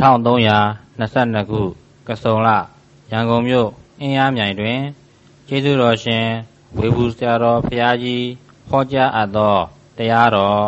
1322ခုကစုံလရန်ကုန်မြို့အင်းအားမြိုင်တွင်ကျေးဇူးတော်ရှင်ဝေဘူးဆရာတော်ဘုရားကြီးဟောကြားအပ်သောတရားတော်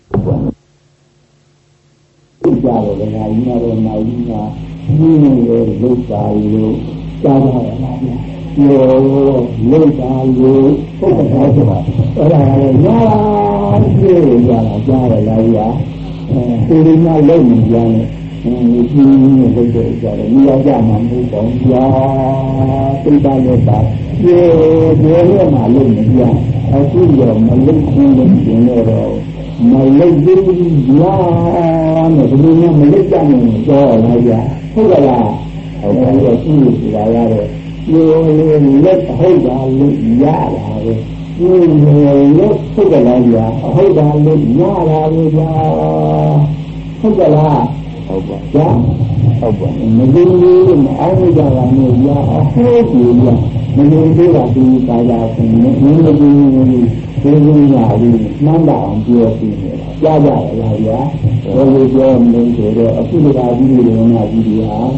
ကြားတယ်ဗျာဒီမှာတော့နိုင်နေတာဒီလိုလောက်တာလို့ကြားရတာပါဗျာယောလောက်တာလို့ဟုတ်ကဲ့ပါအဲ့ဒါလည်းညာပြေးရတာကြားရလားဗျာဒီလိုမှလုံးနေကြတယ်ဒီလိုလုပ်တဲ့ကြတယ်ဒီရောက်ကြမှာမဟုတ်တော့ဗျာသိတာလည်းပါပြေးရမှာလုံးနေကြအခုတော့မလုံးခင်းလို့ရှင်တော့မလုံးသေးဘူးညာနဲ့ဒီလိုမျိုးမလုံးကြနိုင်တော့လားဗျာဟုတ်ကလားဟုတ်တယ်တော့ရှိနေတာရတဲ့ဒီလက်ဟုတ်တာလို့ရတာပဲဒီလက်ဟုတ်ကလားဗျာဟုတ်တာလို့ရတာပဲဗျာဟုတ်ကလားဟုတ်ပါဗျာဟုတ်ပါမင်းတို့မအားကြတာမျိုးရအဟိုးကြီးဗျာမင်းတို့ကဒီကာယရှင်မင်းတို့ဒီလိုညာပြီးမှန်းတာအောင်ပြောပြီးနေတာကြားကြရလားဗျာဘယ်လိုပြောမလဲဆိုတော့အခုကဒီလိုငါကြည့်ရအောင်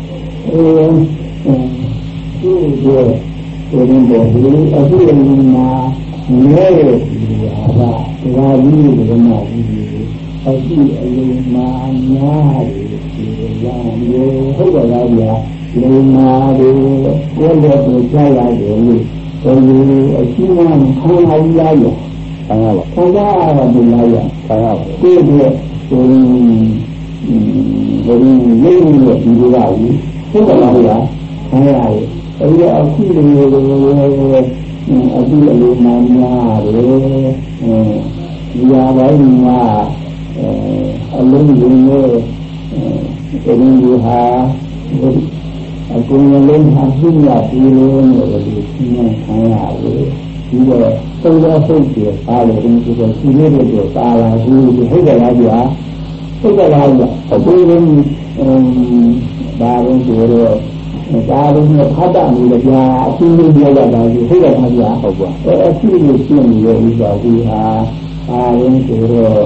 ဒီလိုဆိုရင်ဒီအခုမှာနဲတဲ့ဒီဟာကဒါကြီးတွေမှာဒီအခုအလုံးမာညာတွေရံမျိုးဟုတ်ကဲ့လားဗျာလုံမာတွေကိုယ်လည်းကိုကြားရတယ်လို့ဘယ်လိုအရှိမှခံရလားဗျာခံရပါခံရတယ်လားဗျာခံရပါဒီလိုဆိုရင်ဘယ်လိုလေးလို့ဒီလိုပါဘူးဟုတ်ကဲ့လားဗျာခံရတယ်အဲဒီအခုလိုအခုအလုံးမာညာတွေဒီဟာပိုင်းမှာအလုံးလုံးနဲ့အဲဒီဟာအခုလည်းဟာပြည့်ရပြီလို့ဒီနေ့ခံရတယ်ဒီတော့သုံးရဆုံးပြပါလို့ဒီလိုဒီနေ့တော့ပါလာဘူးဟုတ်ကဲ့လားဗျာဟုတ်ကဲ့လားဗျာအခုလည်းဒါလည်းဆိုတော့ဒါလည်းဖတ်တာမျိုးကြာအရှင်းလေးပြောရတာဒီဟုတ်ကဲ့လားဗျာဟုတ်ပါအရှင်းလေးရှင်းနေတဲ့ဥစ္စာဒီဟာအားလုံးဆိုတော့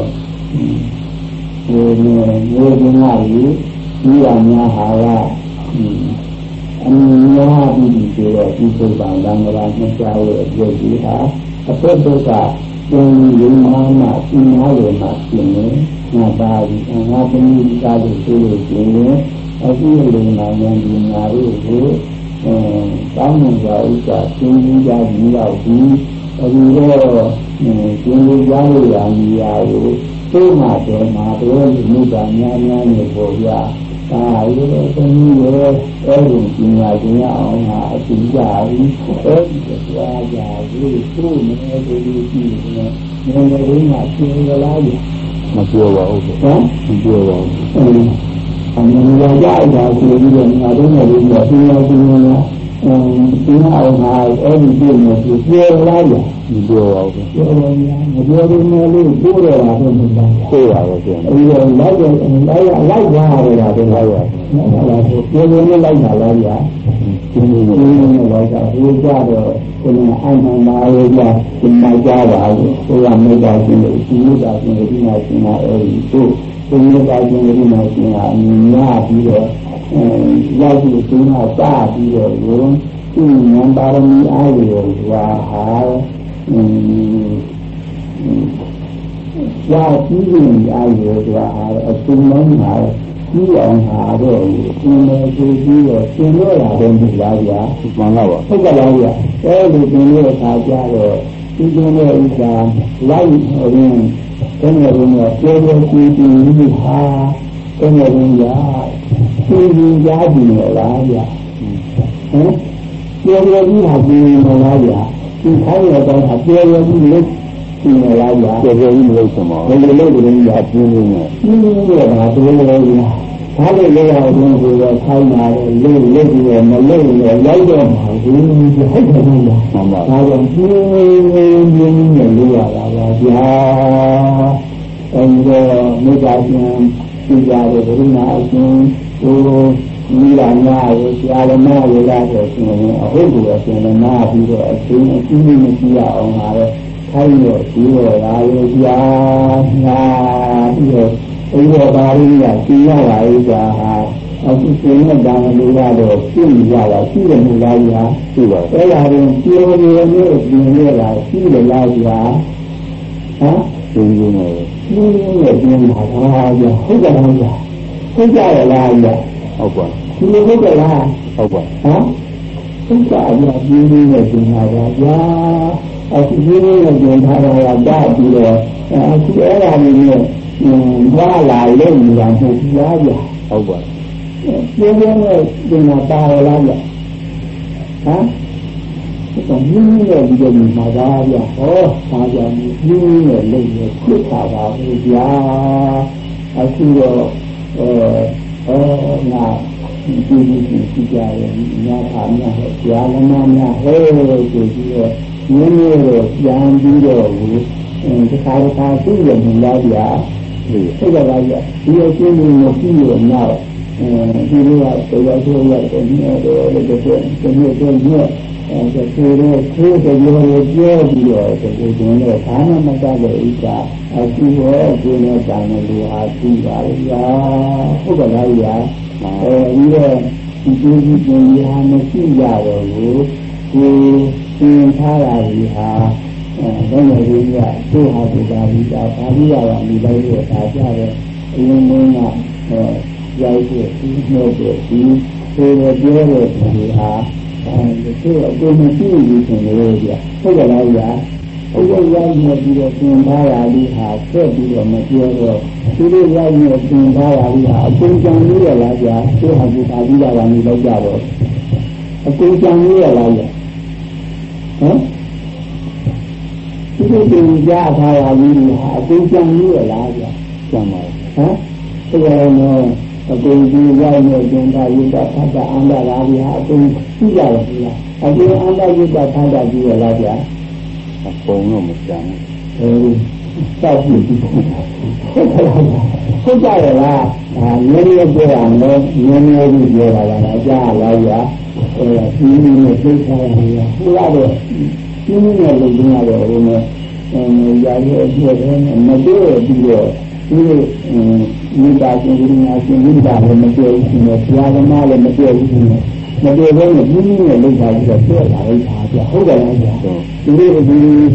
ဒီမျိုးကကြီးဒီရများဟာကအများကြီးဆိုတော့ဒီပုဗ္ဗံလမ်းကလာနှစ်ချားရဲ့ရုပ်ကြီးဟာအသက်ဒုက္ခကျင်းရုံမှမှစီနာရမှာရှင်နေငါပါဒီငါသမီးကားလို့ဆိုလို့ရှင်နေအခုလုံနာဉာဏ်ဒီနာတို့ကိုတောင်းမှကြဥစ္စာသင်ကြီးကြပြီးတော့ဒီအခုတော့ကျင်းလို့ကြားလို့ရမည်ရာကိုသိမှတော့မှာတော့မြတ်တာများများနေပေါ်ရဒါရိုးတော့သမီးရဲ့အဲဒီပညာရှင်ရအောင်ဟာအသိကြပြီးအဲဒီကြားကြပြီးသူ့နဲ့ဒီလိုကြည့်နေတယ်ငယ်ငယ်လေးမှရှင်းရလားမပြောပါဘူးဟမ်မပြောပါဘူးအမှန်တရားကြတာဆိုပြီးတော့ငါတို့လည်းဒီလိုရှင်းရရှင်းရဒီအောင်ဟာအဲဒီပြည့်နေပြီပြောလားဗျာမပြောပါဘူးပြောပါဗျာမပြောဘူးမလို့ပြောရတာဟုတ်မလားပြောပါပဲပြောအဲဒီတော့လိုက်ပါရတာတင်လိုက်ရတယ်ဟုတ်လားပြောလို့လိုက်တာလားဗျာဒီလိုလိုက်တာဒီကြတော့ကိုယ်ကအမှန်ပါရဲ့ဗျာဒီမှာကြားပါဘူးကိုယ်ကမေတ္တာရှင်လို့ဒီမေတ္တာရှင်ဒီမှာရှင်တာအဲဒီတို့ဒီမေတ္တာရှင်ဒီမှာရှင်တာအမြင်များပြီးတော့ရောက်ပြီးသူကစာပြီးတော့ဒီဉာဏ်ပါရမီအားရဟာရာပြီးရင်အားရဟာအစုံလုံးဟာပြီးအောင်ဟာတော့ဒီလိုဆိုပြီးတော့သင်ရတာတော့ဒီလားဗျာမှန်ပါပါဟုတ်ကဲ့လားဗျာအဲဒီသင်ရတာကြတော့ဒီလိုနဲ့ဥစ္စာလိုက်ရင်းတကယ်လို့ပြောလို့ရှိရင်ဟာတကယ်လို့ရာဒီကြားကြည့်ရလားဗျာဟမ်ပြောရကြီးဟာကြည့်ရလားဗျာဒီခိုင်းရတော့အပြောရကြီးလို့ကြည့်ရလားဗျာပြောရကြီးမလို့ဆိုတော့ဘယ်လိုလုပ်လို့လဲအပြင်းနေတယ်ပြင်းနေတာဘယ်လိုလဲဗျာဘာလို့လဲအောင်လို့ဆိုတော့ခိုင်းလာတယ်လို့ပြီးတော့မလို့လည်းလိုက်တော့မှာဘူးဟုတ်တယ်ဗျာမှန်ပါဒါကြောင့်ပြင်းနေလို့ရတာပါဗျာအဲဒီတော့မိသားစုကြည့်ကြတယ်ဘုရားအရှင်ကိုမိလာများကိုဆရာတော်များကိုလာတော့ရှင်အဟုတ်ကိုအရှင်တော်များပြီးတော့အရှင်အကြီးကြီးမရှိရအောင်ပါလေခိုင်းတော့ဒီတော့လာရကြာနာပြီးတော့အိမ်တော်သားလေးကကျင်းရလာရတာဟာအခုကျင်းတဲ့ဒါမလို့တော့ပြည့်ရတာရှိတယ်မလားဗျာရှိပါအဲ့ဒါရင်ပြောနေနေပြင်ရတာရှိတယ်လားဗျာဟမ်ပြင်းနေတယ်ပြင်းတာဗျာဟုတ်တယ်လားဗျာဟုတ်ကြရလားဗျာဟုတ်ပါဒီလိုဟုတ်ကြလားဟုတ်ပါဟမ်ဟုတ်ကြရပြင်းနေပြင်တာဗျာအခုပြင်းနေပြင်ထားတာကတာပြီးတော့အခုအဲ့ဒါလေးနဲ့ဘာလာလို့ညာမဟုတ်ဘူးလားဗျာဟုတ်ပါပြင်းနေတဲ့ပြင်တာပါလားဗျာဟမ်တော့မြင်းရဲ့ဒီလိုမှာပါဗျာဟောပါကြမြင်းရဲ့လက်နဲ့ခွတ်တာပါဘူးဗျာအခုတော့ငါဒီကြရဲ့ညာသာများဟဲ့ဗျာလမများဟဲ့ဆိုပြီးတော့မြင်းရဲ့ပြန်ပြီးတော့ဒီခါသိရမလားဗျာဟုတ်ကဲ့ပါဗျာဒီအချင်းကြီးကိုကြည့်ရအောင်ဒီလိုကတော့တော်ရတယ်ဒီတော့လည်းဒီလိုဆိုတော့ဒီလိုပြောပြီးတော့ဒီလိုနဲ့ဘာမှမတတ်တဲ့ဥစ္စာအခုတော့ဒီနဲ့တာနေလို့အားသိပါဗျာဟုတ်ကဲ့လားဗျာဒီတော့ဒီကြီးဟာမရှိကြတော့ဘူးကိုသင်ထားတာကြီးဟာဘယ်လိုလဲဗျာသူ့ဟာဒီပါဠိတာပါဠိရတာဒီလိုက်ရတာကြတယ်အရင်ကရောက်တဲ့ဒီမျိုးတွေဒီပြောတဲ့ဒီဟာဒီတော့မရှိဘူးဆိုလို့ဗျာဟုတ်ကဲ့လားဗျာဟုတ်ကဲ့ရောက်နေပြီးတော့သင်ထားတာလေးဟာဆက်ပြီးတော့မပြောတော့ဒီလိုရောက်နေသင်ထားတာလေးဟာအကုန်ကြံလို့ရလားဗျာသူ့ဟာဒီပါဠိရတာနေလိုက်ကြတော့အကုန်ကြံလို့ရလားဗျာဟမ်ဒီလိုသင်ကြားထားတာလေးဟာအကုန်ကြံလို့ရလားဗျာကြံပါဟမ်ဆိုရတော့အကုန်ကြီးရောက်နေသင်ထားရတာဖတ်တာအန္တရာကြီးဟာအကုန်ရှိကြတယ်ဗျာအခုအန္တရာကြီးကဖတ်တာကြီးရလားဗျာအကုန်တော့မကြံဘူးစောက်ပြီးဟုတ်ကြရလားနည်းနည်းပြောရမယ်နည်းနည်းပြီးပြောတာလားကြားလားဗျာဒီနည်းနဲ့သိချရရဟိုကတော့ဒီနည်းနဲ့လုပ်ကြတော့ဟိုနဲ့ရာရဲ့အပြည့်နဲ့မပြောပြီးတော့ဒီမိသားစုကညာရှင်မိသားစုမပြောဘူးနဲ့ဆရာသမားလည်းမပြောဘူးနဲ့မပြောဘဲနဲ့ဒီနည်းနဲ့လုပ်တာပြီးတော့ပြောလာလိုက်တာပြဟုတ်တယ်လားဗျာဒီလိုဒီ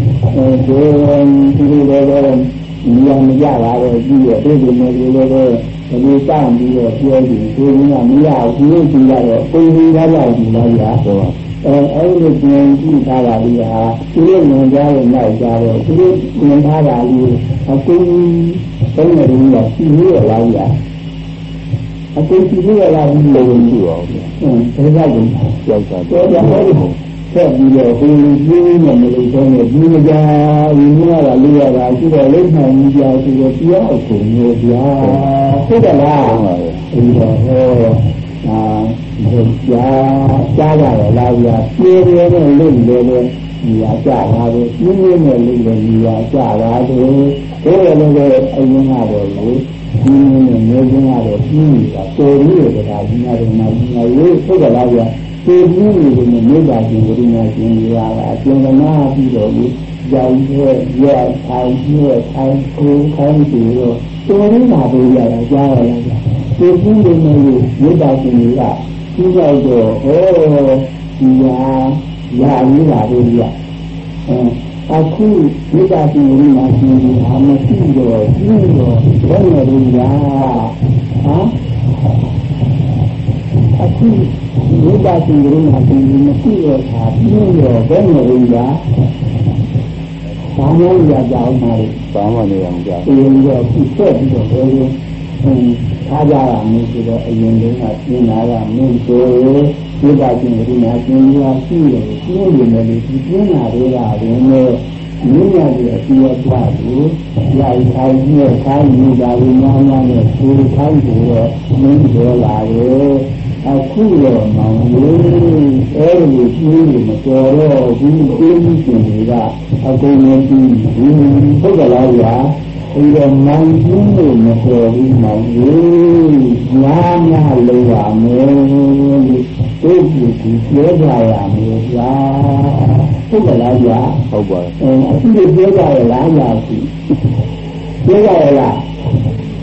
လိုနေရာမရတာတော့ပြီးတော့ဒီလိုမျိုးလေးလည်းဒီစောင့်ပြီးတော့ပြောပြီးဒီကမရဘူးဒီကတော့ပုံပြီးရရပြီလားဗျာဆိုတော့အဲ့ဒီပြန်ကြည့်ထားတာလေးဟာဒီလိုငင်ကြားရဲ့နောက်ကြတော့ဒီလိုငင်ထားတာလေးအကုန်သုံးနေတယ်ကစီရလားဗျာအကုန်စီရလားဘယ်လိုကြည့်အောင်ဗျာဒါကလည်းကြောက်တာတော့ဆက်ပြီးတော့ဒီလိုကြီးနေမလို့ဆိုနေဒီမကြာဘူးလားလေးရတာရှိတော့လိမ့်နိုင်ကြဆိုတော့တရားအကုန်မျိုးဗျာဟုတ်တယ်လားဒီတော့ဟောကြားရတယ်လားဗျာပြေးပြေးနဲ့လိမ့်တယ်လေဒီဟာကြားတာပဲပြင်းပြင်းနဲ့လိမ့်တယ်ဒီဟာကြားတာပဲဒါလည်းအရင်ကတော့လို့ဒီနဲ့မျိုးချင်းကတော့ပြင်းနေတာတော်ပြီးရတာဒီနာတွေမှာဒီနာရေးထုတ်ကြလားဗျာဒီပြင်းနေတယ်နဲ့မိဘချင်းဝိညာဉ်ချင်းရတာအကျဉ်းသမားပြီးတော့လေကြောင်ရဲ့ရဲ့ထိုင်ရဲ့ထိုင်ကိုခိုင်းပြီးတော့တော်ရင်းလာပေးရတာကြားရလားဗျာဒီပြင်းနေနေမိဘချင်းတွေကဒီရောက်တော့ဟောဒီဟာရာကြီးလာပေးရအခုမိသားစုဝင်မှာရှိနေတာမရှိတော့ပြီးတော့ဘယ်လိုလဲညာအခုမိသားစုဝင်မှာရှိနေမရှိတော့တာပြီးတော့ဘယ်လိုလဲညာဘာမှမရကြအောင်ပါလေဘာမှမရအောင်ကြာဒီလိုပြီးဆက်ပြီးတော့ဘယ်လိုထားကြရမယ်ဆိုတော့အရင်ကပြင်းလာတာမျိုးဆိုမိသားစုဝင်မှာရှိနေတာရှိတယ်ပြင်းနေတယ်ဒီပြင်းလာတွေကလည်းမြင့်ရတဲ့အပြည့်အဝကိုလိုက်ထိုင်နဲ့ခိုင်းနေတာလည်းများများနဲ့သူခိုင်းပြီးတော့မင်းပြောလာတယ်အခုတော့မောင်လေးအဲဒီကြီးမတော်တော့ဒီအင်းကြီးရှင်တွေကအကုန်လုံးပြီးဟုတ်ကလားဗျာဒီတော့မောင်ကြီးကိုမတော်ဘူးမောင်လေးများများလုပ်ရမယ်ဒီပြောကြရမယ်ဗျာဟုတ်ကလားဗျာဟုတ်ပါအခုပြောကြရလားညာရှိပြောကြရလား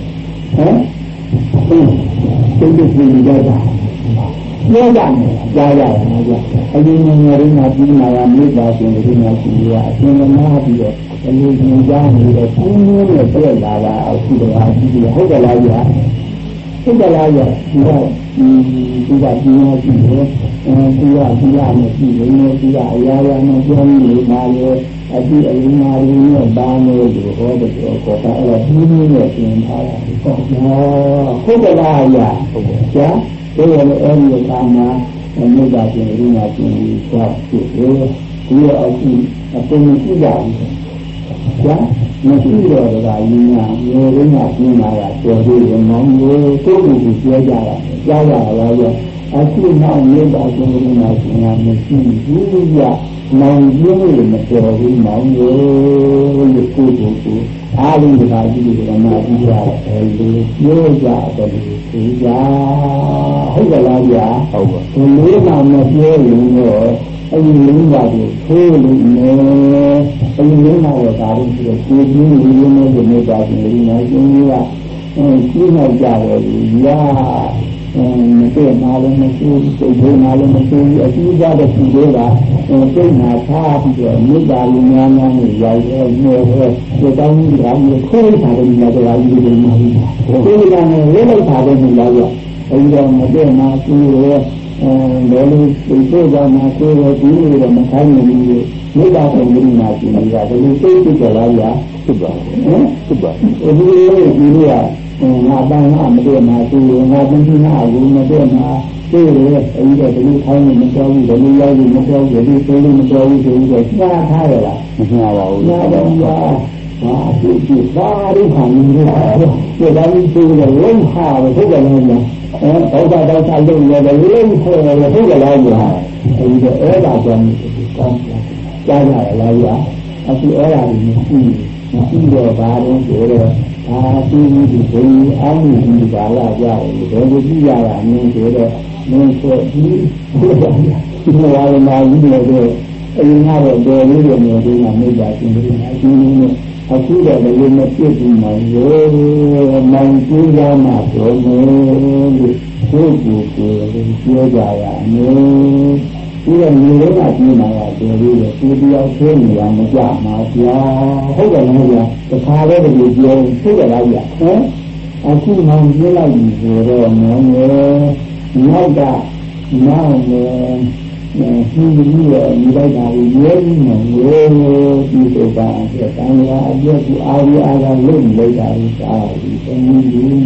စိတ်ကြီးကြတာပြောကြမယ်ကြားရတယ်နော်ကြာအရင်ငယ်ငယ်လေးမှာပြီးလာတာမိသားစုတွေမှာရှိရအရှင်မနာပြီးတော့အလိုသင်ကြားနေတဲ့ဘုန်းကြီးနဲ့ပြည့်လာတာအခုတည်းကကြည့်ရဟုတ်တယ်လားကြာဟုတ်တယ်လားကြာဒီကဒီကပြင်းရရှိတယ်ဒီကနဲ့ရှိတယ်ဒီကအရာရာနဲ့ပြောနေပါလေအတိအလင်းမာရင်းနဲ့ဘာလို့ဒီဟောတဲ့ကောတာအဲ့ဒါဒီနည်းနဲ့သင်ထားတာဟုတ်တယ်လားကြာဟုတ်တယ်ကြာဒီလိုအဲ့ဒီအခါမှာမိသားစုရင်းနာချင်းကြောက်ဖြစ်တယ်ဒီလိုအခုအပင်ကြည့်ကြဘူးကြာမရှိတော့တဲ့ကရင်းနာမျိုးရင်းနာပြင်းလာတာတော်သေးတယ်မောင်မျိုးကိုယ့်ကိုယ်ပြောကြတာကြားရတာရောအခုနောက်မိသားစုရင်းနာချင်းကမရှိဘူးကြာမောင်ကြီးတွေမတော်ဘူးမောင်မျိုးကိုကိုယ်ကိုအားလုံးကကြီးတွေကမှပြီးရတယ်လေပြောကြတယ်ဒီကြဟုတ်ကလားဗျာဟုတ်ပါဒီလေးမှမပြောရင်တော့အဲ့ဒီလေးပါကိုထိုးလို့နေအဲ့ဒီလေးမှတော့ဒါလို့ဆိုတော့ကိုကြီးလေးလေးနဲ့ဒီနေ့ပါဒီနေ့နိုင်ရှင်ကြီးကကြီးနိုင်ကြတယ်ညာမသိနာလည်းမရှိစိတ်ထဲနာလည်းမရှိအကျိုးကြတဲ့သူတွေကစိတ်နာထားပြီးတော့မိသားစုများများနဲ့ရိုက်ရဲနေရဲဒီတောင်းကြီးကမျိုးခိုးထားတယ်ညာတရားကြီးတွေမှာဒီကနေ့လေးလိုက်ထားတယ်ညာရအဲဒီတော့မသိနာသူရဲ့လောလေးစိတ်ထဲကမှကိုယ်ရဲ့ဒီလိုတော့မခိုင်းနေဘူးမိသားစုမျိုးနာကြည့်နေတာဒီလိုစိတ်ကြလာရဖြစ်ပါဖြစ်ပါဒီလိုဒီလိုငါတန်းငါမတည့်မှာသူငါတင်းတင်းငါဘူးမတည့်မှာသိတယ်အဲဒီတော့ဒီလိုခိုင်းနေမတော်ဘူးဒီလိုရောက်လို့မတော်ဘူးဒီလိုလေးမတော်ဘူးဆိုပြီးတော့ကြားထားရလားမကြားပါဘူးကြားတော့ဟာသူကဘာလို့ခံနေလဲဒီဒါကြီးသူကလုံးဟာပဲဟုတ်တယ်လားဘောဓတောက်ချလုပ်ရတယ်လုံးခေါ်ရတယ်ဟုတ်တယ်လားအဲဒီတော့အဲ့ဒါကြောင့်ကောင်းကြားရလားဗျာအခုအဲ့ဒါကြီးမရှိတော့ဘာလို့ဆိုတော့အာသူဒီဘုံအောင်းဒီကာလကြတယ်ဘယ်လိုကြည့်ရတာနင်းဆိုတော့နင်းဆိုဒီဒီလိုလာလာကြီးတွေအရင်ကတော့တော်လေးတွေနေပြီးမှမိသားစုတွေအချင်းချင်းနဲ့အခုတော့လည်းမပြည့်ဘူးမှရောမောင်ကျိုးရမှာတော့မယ်လို့ကိုယ်ကိုယ်ပြောကြရမယ်ဒီကမြေလေးကပြင်းလာတာတော်လေးတွေသူတယောက်ဆွေးနေတာမကြမှာဗျာဟုတ်တယ်လားဗျာတခါတော့ဒီပြောဟုတ်တယ်လားဗျာအခုမှပြလိုက်ပြီဆိုတော့မောင်ရဲ့နောက်ကနောက်နဲ့ဒီလိုရဲ့ဒီလိုက်တာကိုရဲပြီးမှရောဒီစကားအကျဉ်းရအကျဉ်းကိုအားရအားလုံးလိုက်တာကိုစားပြီးအင်းဒီရဲ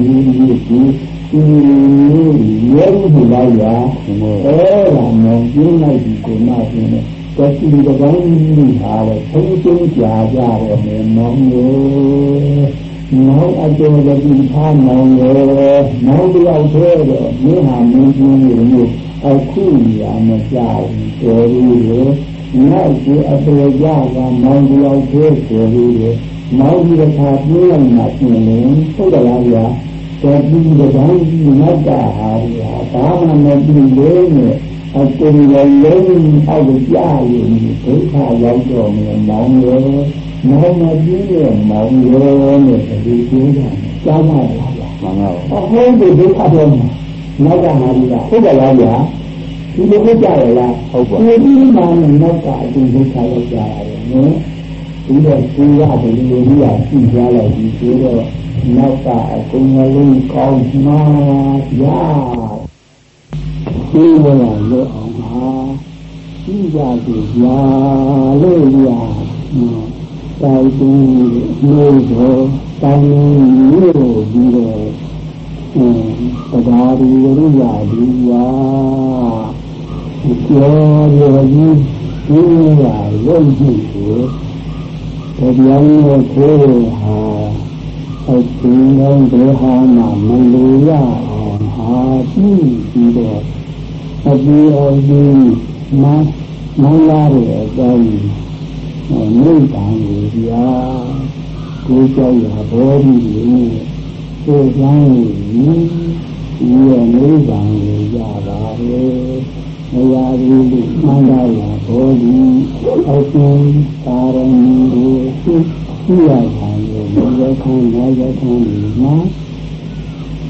ဘူးလာရအဲ့ဒါမျိုးပြင်းလိုက်ဒီကိုမှပြင်းတယ်တတိတကောင်းကြီးဟာတော့ဘုံကျင်းကြာကြတော့မယ်မောင်ရဲ့နောက်အကျိုးကဒီထားမောင်ရဲ့နောက်တယောက်သေးတော့မင်းဟာမင်းကြီးမျိုးအခုရမကြောက်တော်ပြီးလေနောက်ဒီအပေကြကမောင်တယောက်သေးဆိုပြီးလေနောက်ဒီတစ်ခါပြင်းလိုက်မှပြင်းနေဟုတ်တယ်လားဗျာတတိတကောင်းကြီးနောက်ကဟာဘာမှမပြီးလေနဲ့အတူတူလုံးအောက်ကြားရင်ဒုက္ခရောက်တော့မယ်မောင်ရဲ့မောင်မကြီးရဲ့မောင်ရဲ့နဲ့ဒီကျင်းတာကြားပါလားဗျာမှန်ပါဘူးအဟောဒီဒုက္ခတော့နောက်ကဟာဒီကဟုတ်တယ်လားဗျာဒီလိုကြရလားဟုတ်ပါဘူးဒီမှာနောက်ကအတူဒုက္ခရောက်ကြရတယ်နော်ဒီတော့ကိုယ်ရတယ်ဒီလိုကြီးကကြည့်ကြလိုက်ဒီဆိုတော့နောက်ကအကုန်လုံးကောင်းမှာရဒီဝရလို့အောင်ပါဒီကြတယ်ရာလို့ရတိုင်ပြီးလို့တော့တိုင်လို့ပြီးတော့တရားဒီရရဒီရာကျော်ရည်ဒီရလုံးကြည့်ကိုတရားနဲ့ကိုယ်ဟာအချင်းလုံးတွေဟာမလို့ရအောင်ဟာပြီးတော့အပြီးအပြီးမလာတဲ့အတိုင်းမိတ္တန်ကြီးဗျာကိုယ်ကြောက်ရဘောဒီကိုယ်ကြောင်းကြီးဒီရဲ့မိတ္တန်ကြီးရပါလေမရဘူးမှန်တာရဘောဒီအချင်းသာရဏီကိုသိရတာလေဘယ်ခံရရခံနော်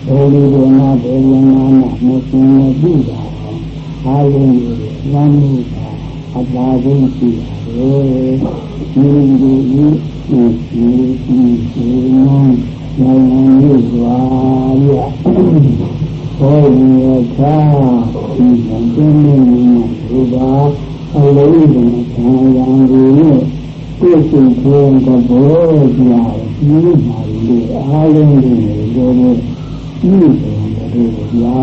ဘောလီဒေနာဘေယနာနာမသိနေပြီတာအားလုံးလမ်းမှုအတားဆုံးရှိတယ်ဒီလိုဒီနိုင်ငံရေးစွာရဘောလီရသာဒီကျင်းနေနေဘာအလုံးစုံဆံရံကိုပြည့်စုံခြင်းကဘောကြာဒီမှာလေအားလုံးတွေတော့ဒီလို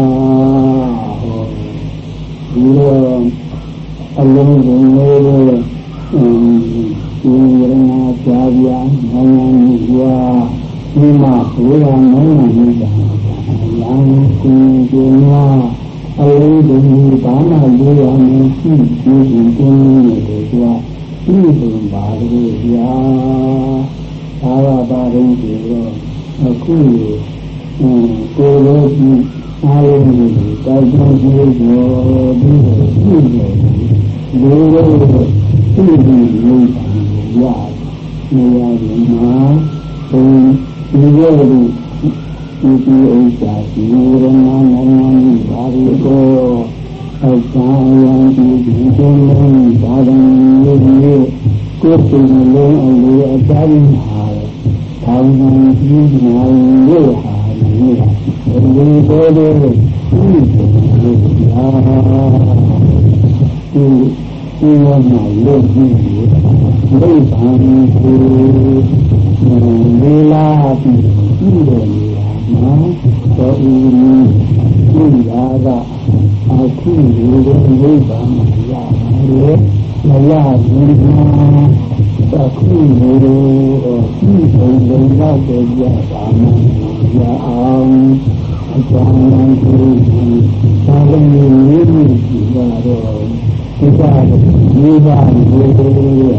ဒီလိုအလုံးစုံလေးဒီရနာကြာပြနိုင်ငံကြီးဒီမှာဘုရားနိုင်ငံကြီးကလမ်းကိုကျင်းလာအလုံးစုံဘာမှလိုရမရှိဘူးဒီကျင်းနေတယ်ကွာဒီလိုပါလို့ကြာသာဝပါရင်ဒီတော့အခုကိုယ်လုံးကြီးအားလုံးကိုတောက်တောက်ကြည့်တော့ဒီလိုရှိနေတယ်လူတွေဒီလိုမျိုးရနေရတယ်မှာဘုရားဒီလိုဒီဥစ္စာဒီရဏနိုင်ငံကြီးဘာလို့ကိုအဆောင်ရံဒီကျင်းလုံးဘာလို့လဲကိုယ်ကိုယ်လုံးအလိုအတိုင်းဟာထောင်နေပြီးနိုင်လို့ဟာနေဒီကိုယ်လေးဒီမှာလို့ဒီလိမ့်ပါကိုလေလာပြီးဒီလိုနော်တော့ဒီလာကအခုဒီလိုလိမ့်ပါမရဘူးမရဘူးအခုဒီလိုဒီလိုလောက်တော့ရပါမယ်ရအောင်အကြောင်းကိုသာလို့နေနေကြတော့ဒီပါဒီပါဒီလိုဒီလို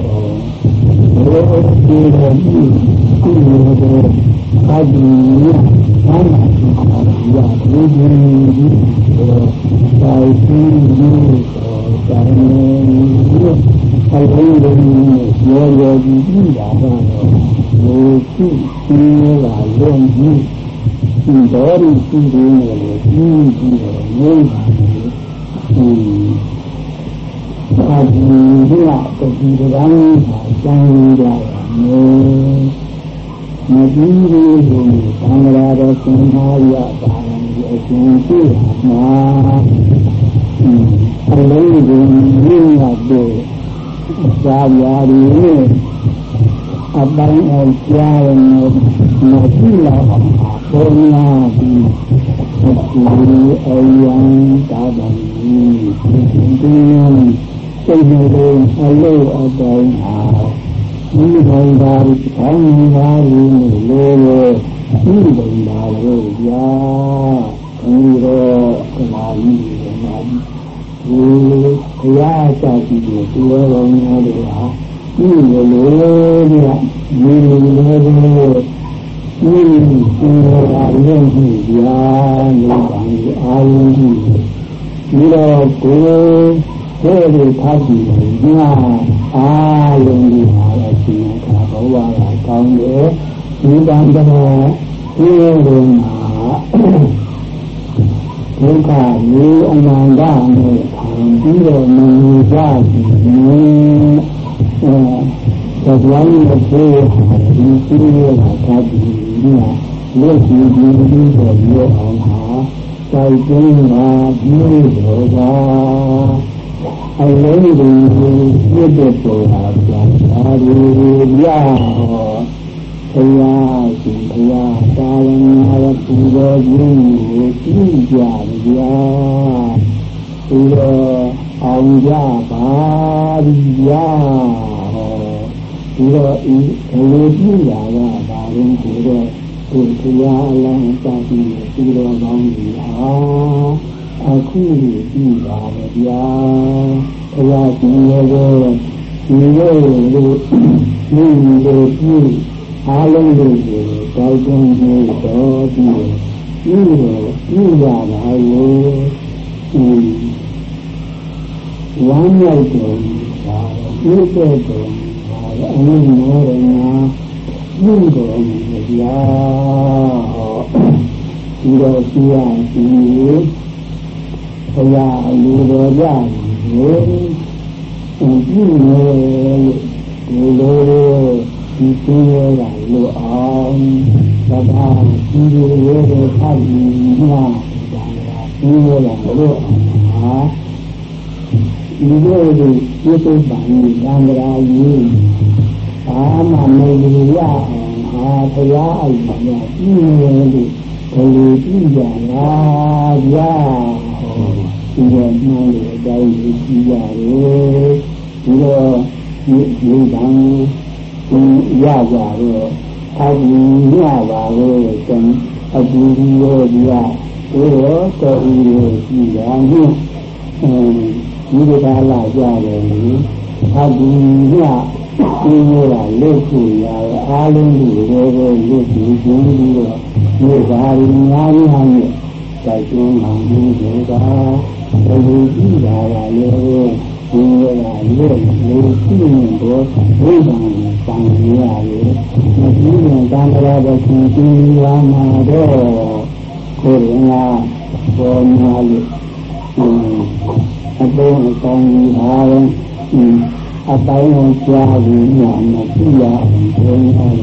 ဒီလိုအာဒီဘာမှမဟုတ်ဘူး။ဒီလိုသာရှိနေတော့တာနေအလုံးစုံရောရောကြီးကြီးလာတော့လူရှိနေလာလုံးကြီးဒီတော်ရီရှိနေတယ်ကြီးကြီးတော့ငြိမ့်ပါဘူး။အာဒီကတတိယကံကျန်ကြတယ်မကြည့်ဘူးဆိုရင်သံဃာတော်သင်္သာရပါရင်ဒီအကျဉ်းပြမှာအလုံးစုံရင်းရတဲ့သာယာရီနဲ့အပိုင်းအကျားနဲ့မကြည့်လောက်အောင်ပေါ်လာပြီးအခုအယံတာဗံဒီစိတ်နှလုံးအလို့အတိုင်းအားဒီဘုံသာရီခေါင်းသာရီနဲ့လိုလိုဒီဘုံသာလို့ရာဒီတော့ကမာကြီးကမာကြီးဒီဘုရားကြကြည့်လို့ဒီရောတော်များတွေဟာဒီလိုလိုဒီကဒီလိုလိုဒီရာလုံးကြီးရာနေပါလေအာယုကြီးဒီတော့ကိုဘယ်လိုထားကြည့်လဲငါအားလုံးဒီဟာအရှင်ခါဘဝကကောင်းတယ်ဒီတန်တော်ဒီလိုမှာဒုက္ခမျိုးအနန္တနဲ့ခံပြီးတော့မြင်ကြပြီတရားရည်ကိုဒီစီးရတာသာပြီးဒီမှာလက်ရှိဒီလိုပြောအောင်ဟာစိုက်ကျင်းမှာဒီလိုကအလုံးစုံကိုပြည့်တဲ့ပေါ်လာကြတာဒီရဘုရားရှင်ဘုရားတာလနာရပူဇော်ခြင်းကိုကြည့်ကြကြဒီတော့အောင်ကြပါဒီရဒီတော့ဒီလိုကြည့်ရတာဒါရင်ဒီတော့ဒီဘုရားအလံစာပြီးဒီတော်ကောင်းကြီးအခုဒီပါလေဗျာဘုရားရှင်ရဲ့ဒီလိုလိုပြုအားလုံးကိုတောက်တွန်းနေတော်ပြီးပြုရတာကိုဝမ်းမြောက်တယ်ဒါပြုတဲ့တော်အမှုမောရဏပြုတော်မူဗျာဒီလိုရှိရစီဘုရားလူတော်ကြရေဒီနေဒီလိုဒီသိရတာလို့အောင်သဘာဝဒီလိုရဲ့ဖတ်ပြီးမှဒီလိုရလို့ဟာဒီလိုဒီပြုစုပါရင်သံဃာကြီးဘာမှမလို့ရအောင်ဟာဘုရားအိမ်မှာဒီလိုဒီဘယ်လိုကြည့်ကြလားဗျာဒီလိုမှန်းလို့အတိုင်းကြည့်ရတယ်ဒီလိုဒီတန်းရကြတော့အကူရပါလို့ကျန်အကူရောဒီကဒီရောတော်ဦးရောကြည့်ရအောင်ဒီကလာကြတယ်အကူရဒီလိုလာလို့ဆိုရအားလုံးဒီလိုပဲလို့ဒီကျင်းပြီးတော့ဒီဘာရင်းများများနဲ့တိုက်တွန်းမှဒီကဘယ်လိုကြည့်တာလဲဒီလိုလာလို့လို့ရှိနေတော့ဝိညာဉ်တန်ရတယ်မကြည့်ရင်တန်ကြတဲ့ရှင်ကြည့်ရမှာတော့ကိုယ်ကပေါ်မှာလို့အပေါ်အကောင်းကြီးအားလုံးအတိုင်းအောင်ကြားပြီးညမကြည့်ရအောင်ဘုရား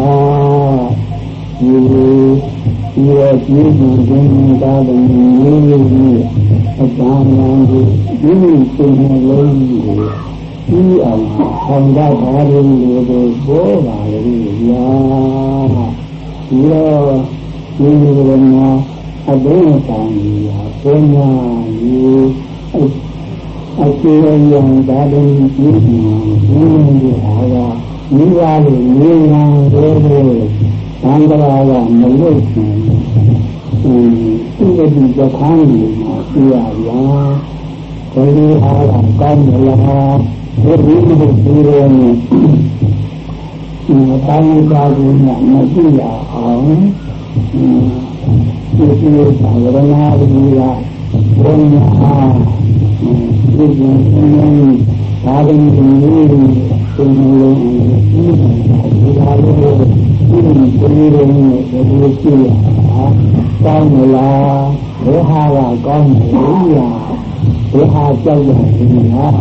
ဒီရဲ့ဒီဒီသားတော်ကြီးအကြောင်းအရာကိုဒီလိုသိနေလို့ဒီအောင်ဆောင်တာဘာလို့လို့ဘောပါလေညာဒီတော့ဒီလိုမှာအဘိဓမ္မာရာပညာကြီးအကျေရံဒါတော်ကြီးဒီဒီဟာကမိဘတွေနေနာတယ်သံဃာကမလို့ရှင်ဒီလိုဒီကြခန်းကြီးမှာပြရလားဘယ်လိုအားကောင်းမလားဒီလိုဒီလိုနဲ့တာဝန်ကားကိုမကြည့်ရအောင်ဒီလိုသာဝရဏဒီကဘုရားဒီလိုဒါကင်းဒီလိုဒီလိုဒီဟာလိုဒီလိုရှိရကောင်းမလားဘယ်ဟာကကောင်းလို့ရဘယ်ဟာကြောက်ရတယ်လား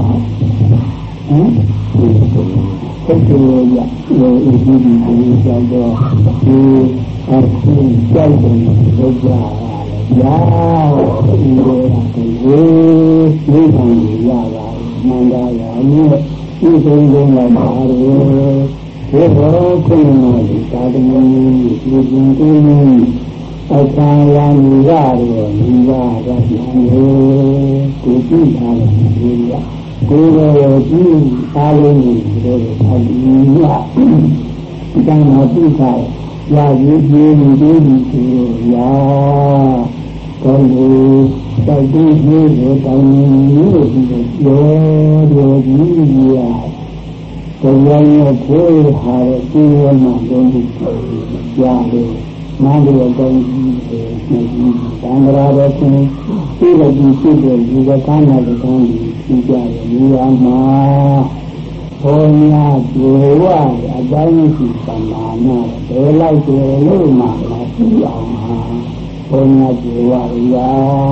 ဆက်ကြရရဒီကြောက်တော့ဒီအခုကြောက်တယ်လို့ကြားရတယ်ဒီလိုဒီခံရတာမှန်တာရအမှုဒီသုံးလုံးလိုက်ပါတယ်ဒီဘောခုနကသာတမန်ကြီးဒီကျင်းကျင်းအသာရံရတယ်ဒီပါကဒီကိုကြည့်ထားတယ်ဒီကကိုယ်ရောကြည့်အားလုံးကိုဒီအဒီရဒီကံမသိတာရာကြီးကြီးဒီဒီရာကောင်းလို့တိုက်ပြီးဒီတောင်းမျိုးဒီရောရောကြီးရာတရားရဲ့ကိုယ်ဟာကိုယ်ရမှာတော့ဒီရတယ်နားရကောင်းကြီးတယ်သံဃာတော်ရှင်ဒီလိုဒီဖြစ်တဲ့ဒီကကာနာတကောင်းကြီးကြည့်ကြရနေရမှာဘုရားကျေဝအတိုင်းရှိသမာနာဘယ်လိုက်တယ်လို့မှမသိအောင်ဟာဘုရားကျေဝရာ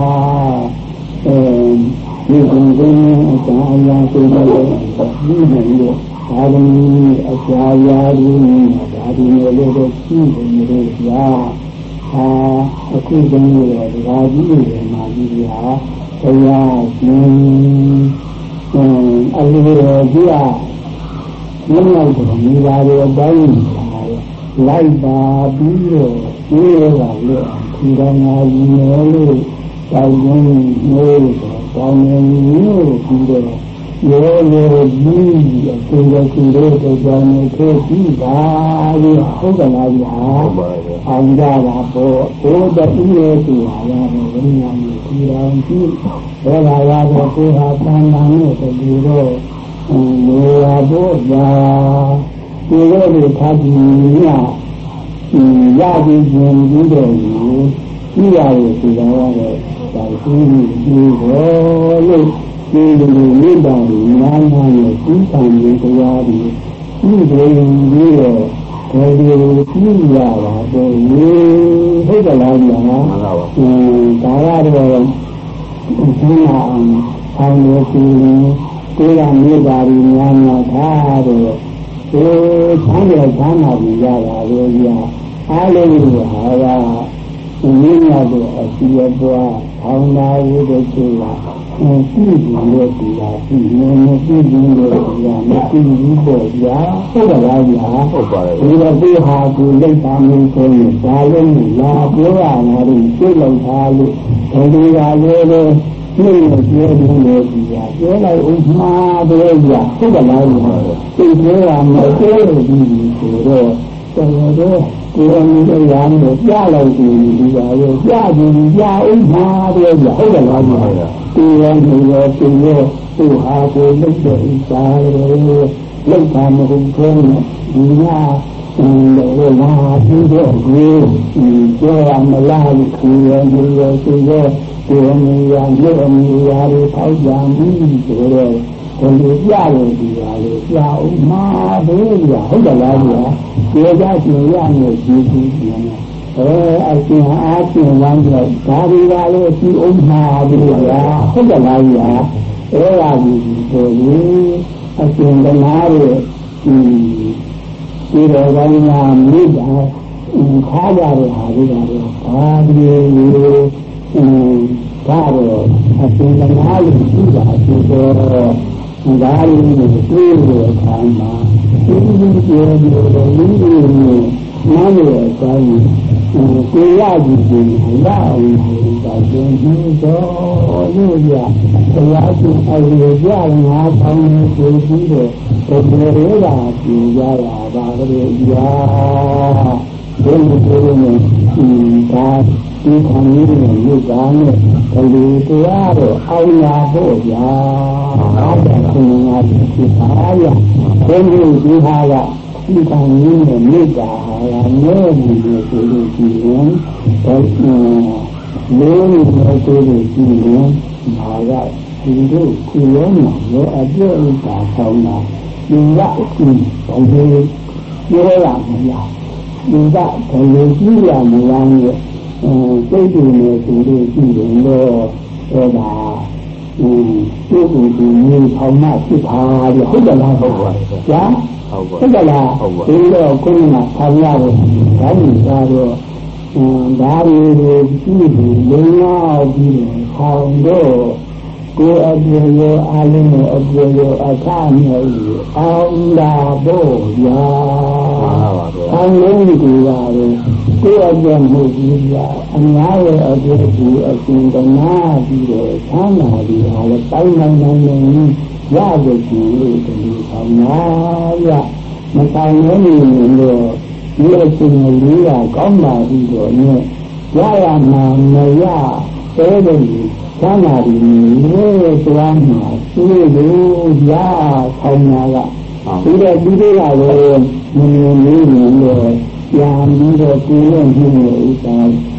ဒီကုန်းကုန်းအစာအရာကိုလည်းဒီလိုမျိုးဒါကလည်းအစာရာဒီဒါဒီလိုလည်းရှိနေတယ်ကြာအခုကျင်းရတဲ့ဓာကြီးတွေမှာဒီဟာဘုရားရှင်အလိုတော်ကြီးကမင်းတို့မိသားစုအတိုင်းလိုက်ပါပြီးတော့ဒီလိုကလည်းဒီကညာကြီးနယ်လို့တောင်းနေလို့တောင်းနေလို့ပြီးတော့ရောရောကြီးအကိုယ်ကိုယ်တို့ကြောင့်ကိုပြီးပါလို့ဟုတ်ကလားဗျာအောင်ကြပါပေါ့ဘိုးတူရဲ့သူဟာလည်းဘုရားကြီးဒီတော်ကြီးဘယ်လာရတော့ကိုဟာတန်တန်နဲ့တူတော့လေယာဖို့ကြာဒီလိုတွေထားပြီးရပြီးရှင်ပြီးတော့ကြည့်ရလို့ဒီတော်ကတော့ဒါရှိနေတော့လို့ဒီလိုမိဘတွေနားနားနဲ့သိခံနေကြရတယ်ဒီလိုပြီးတော့ဒီကြည့်ရတာတော့ဟုတ်ကလားဗျာဒါကတော့ဆင်းလာအောင်လို့ကိုယ်ကမြေပါရီများများထားတော့ဒီဆန်းရဆန်းလာပြီးရတာလို့ဗျာအားလုံးကဟာကမြင်းရတဲ့အစီအပွားထောင်းလာဝိတ္တဆိုတာရှိတယ်လို့ဆိုတာရှိနေမရှိဘူးလို့ဆိုတာမရှိဘူးပေါ့ဗျာဟုတ်ကလားဗျာဟုတ်ပါတယ်ဒီတော့ဒီဟာကိုလက်ပါမျိုးဆိုရင်ဒါလည်းလာပြောရတာလို့သိလိုက်တာလို့ဒီကလည်းဒီလိုပြောနေလို့ကြာပြောလိုက်ဥမာတော့ကြာဟုတ်ကလားဗျာသိပြောရမယ်ပြောလို့ဒီဆိုတော့တော်တော်ကိုယ်အမှုအရာမျိုးကြားလိုက်ပြီဒီပါရောကြားပြီကြားဥမာတော့ကြာဟုတ်ကလားဗျာဒီရောဒီရောသူဟာကိုလုပ်တဲ့ဥစားရောလောက်တာမဟုတ်ဘူးဒီကလာပြီးတော့ဒီပြောရမလားဒီရောဒီရောသူရောဒီအမှုရာရုပ်အမှုရာတွေပေါက်ကြမှုဆိုတော့ဘယ်လိုကြရဒီပါလဲကြာဥမာသေးရဟုတ်တယ်လားဗျာကျေကြရှင်ရမယ်ဒီဒီပြန်အရှင်အားဖြင့်ဝမ်းကြောက်ဒါဒီပါလေဒီဥမာသေးရဟုတ်တယ်လားဗျာအဲ့ဒါကြီးဆိုရင်အရှင်ကနာရဲ့ဒီတော်ကောင်းများမိတာခါကြတဲ့ဟာတွေကတော့ဒါဒီဒါတော့အရှင်ကနာရဲ့ရှိတာဆိုတော့ဒါလေးကိုသိတဲ့အခါမှာဒီလိုပြောလို့ဒီလိုနားလည်အတိုင်းကိုရကြည့်ရင်လာအောင်ဒါကျင်းပြီးတော့လို့ရတရားသူအရေးကြငါပေါင်းနေပြီးတော့ဘယ်လိုလဲကြည့်ရတာပါလို့ရာဘယ်လိုပြောနေဒါဒီခံရတဲ့လူကနဲ့ကလေးတရားတော့အောင်ရဖို့ရာအားတဲ့ခုနကဒီပါရဘယ်လိုဒီဟာကဒီခံရတဲ့မိတာဟာလည်းနေလို့ဆိုလို့ရှိရင်လုံးလို့ဆိုလို့ရှိရင်ဘာကဒီလိုခုလုံးမှာရောအပြည့်အစုံဆောင်တာဒီကအခုဘယ်လိုပြောရမလဲဒီကဘယ်လိုကြည့်ရမလဲစိတ်တူနေသူတို့ကြည့်ရင်တော့အဲ့ဒါသူ့ကိုယ်ကိုမြေထောင်မှဖြစ်ပါလေဟုတ်တယ်လားဟုတ်ပါကြာဟုတ်တယ်လားဒီတော့ကိုယ်ကဆောင်းရတယ်ဒါကြီးသာတော့ဒါရီကိုကြည့်ပြီးလုံးဝပြီးထောင်တော့ကိုယ်အပြည့်ရောအလုံးကိုအပြည့်ရောအခါနဲ့အောင်လာဖို့ရာအောင်လုံးကိုရတယ်ကိုယ်အပြည့်မှုကြီးရာအများရဲ့အပြည့်ကိုအရှင်ကနာပြီးတော့ဆန်းလာပြီးဟာလည်းတိုင်းနိုင်ရတဲ့ကြည့်လို့ဒီဆောင်ရမဆိုင်နေလို့ဒီအရှင်လေးကကောင်းလာပြီးတော့နဲ့ရရမှာမရတဲ့တဲ့ဆန်းလာပြီးလို့သွားမှာသူ့လိုရဆောင်ရဒီတော့ဒီလိုကလည်းမမြင်လို့ပြန်ပြီးတော့ကိုယ်ရဲ့ဒီလိုဥစ္စာ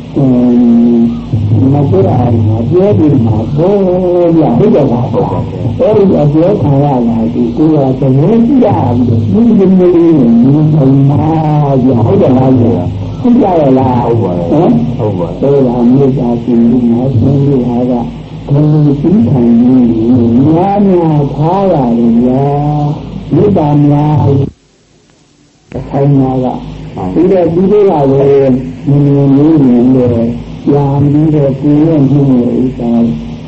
မပြောရအောင်ပြောပြီးမှာဘောရဟုတ်တယ်လားအဲ့ဒီအပြောခံရတာဒီကိုယ်ကသမင်းကြည့်ပြီးဒီလိုလေးမျိုးဘုံမာရဟုတ်တယ်လားဟုတ်ကြရလားဟုတ်ပါဘူးဟုတ်ပါအဲ့ဒါမြေသာရှင်ဒီမှာရှင်ဒီဟာကဘယ်လိုသိခံနေများထားရတယ်ညာမြေသာများထိုင်လာကဒီတော့ဒီလိုကလည်းမြင်လို့ကြာပြီးတော့ကိုယ်ရဲ့ဒီလိုဥစ္စာ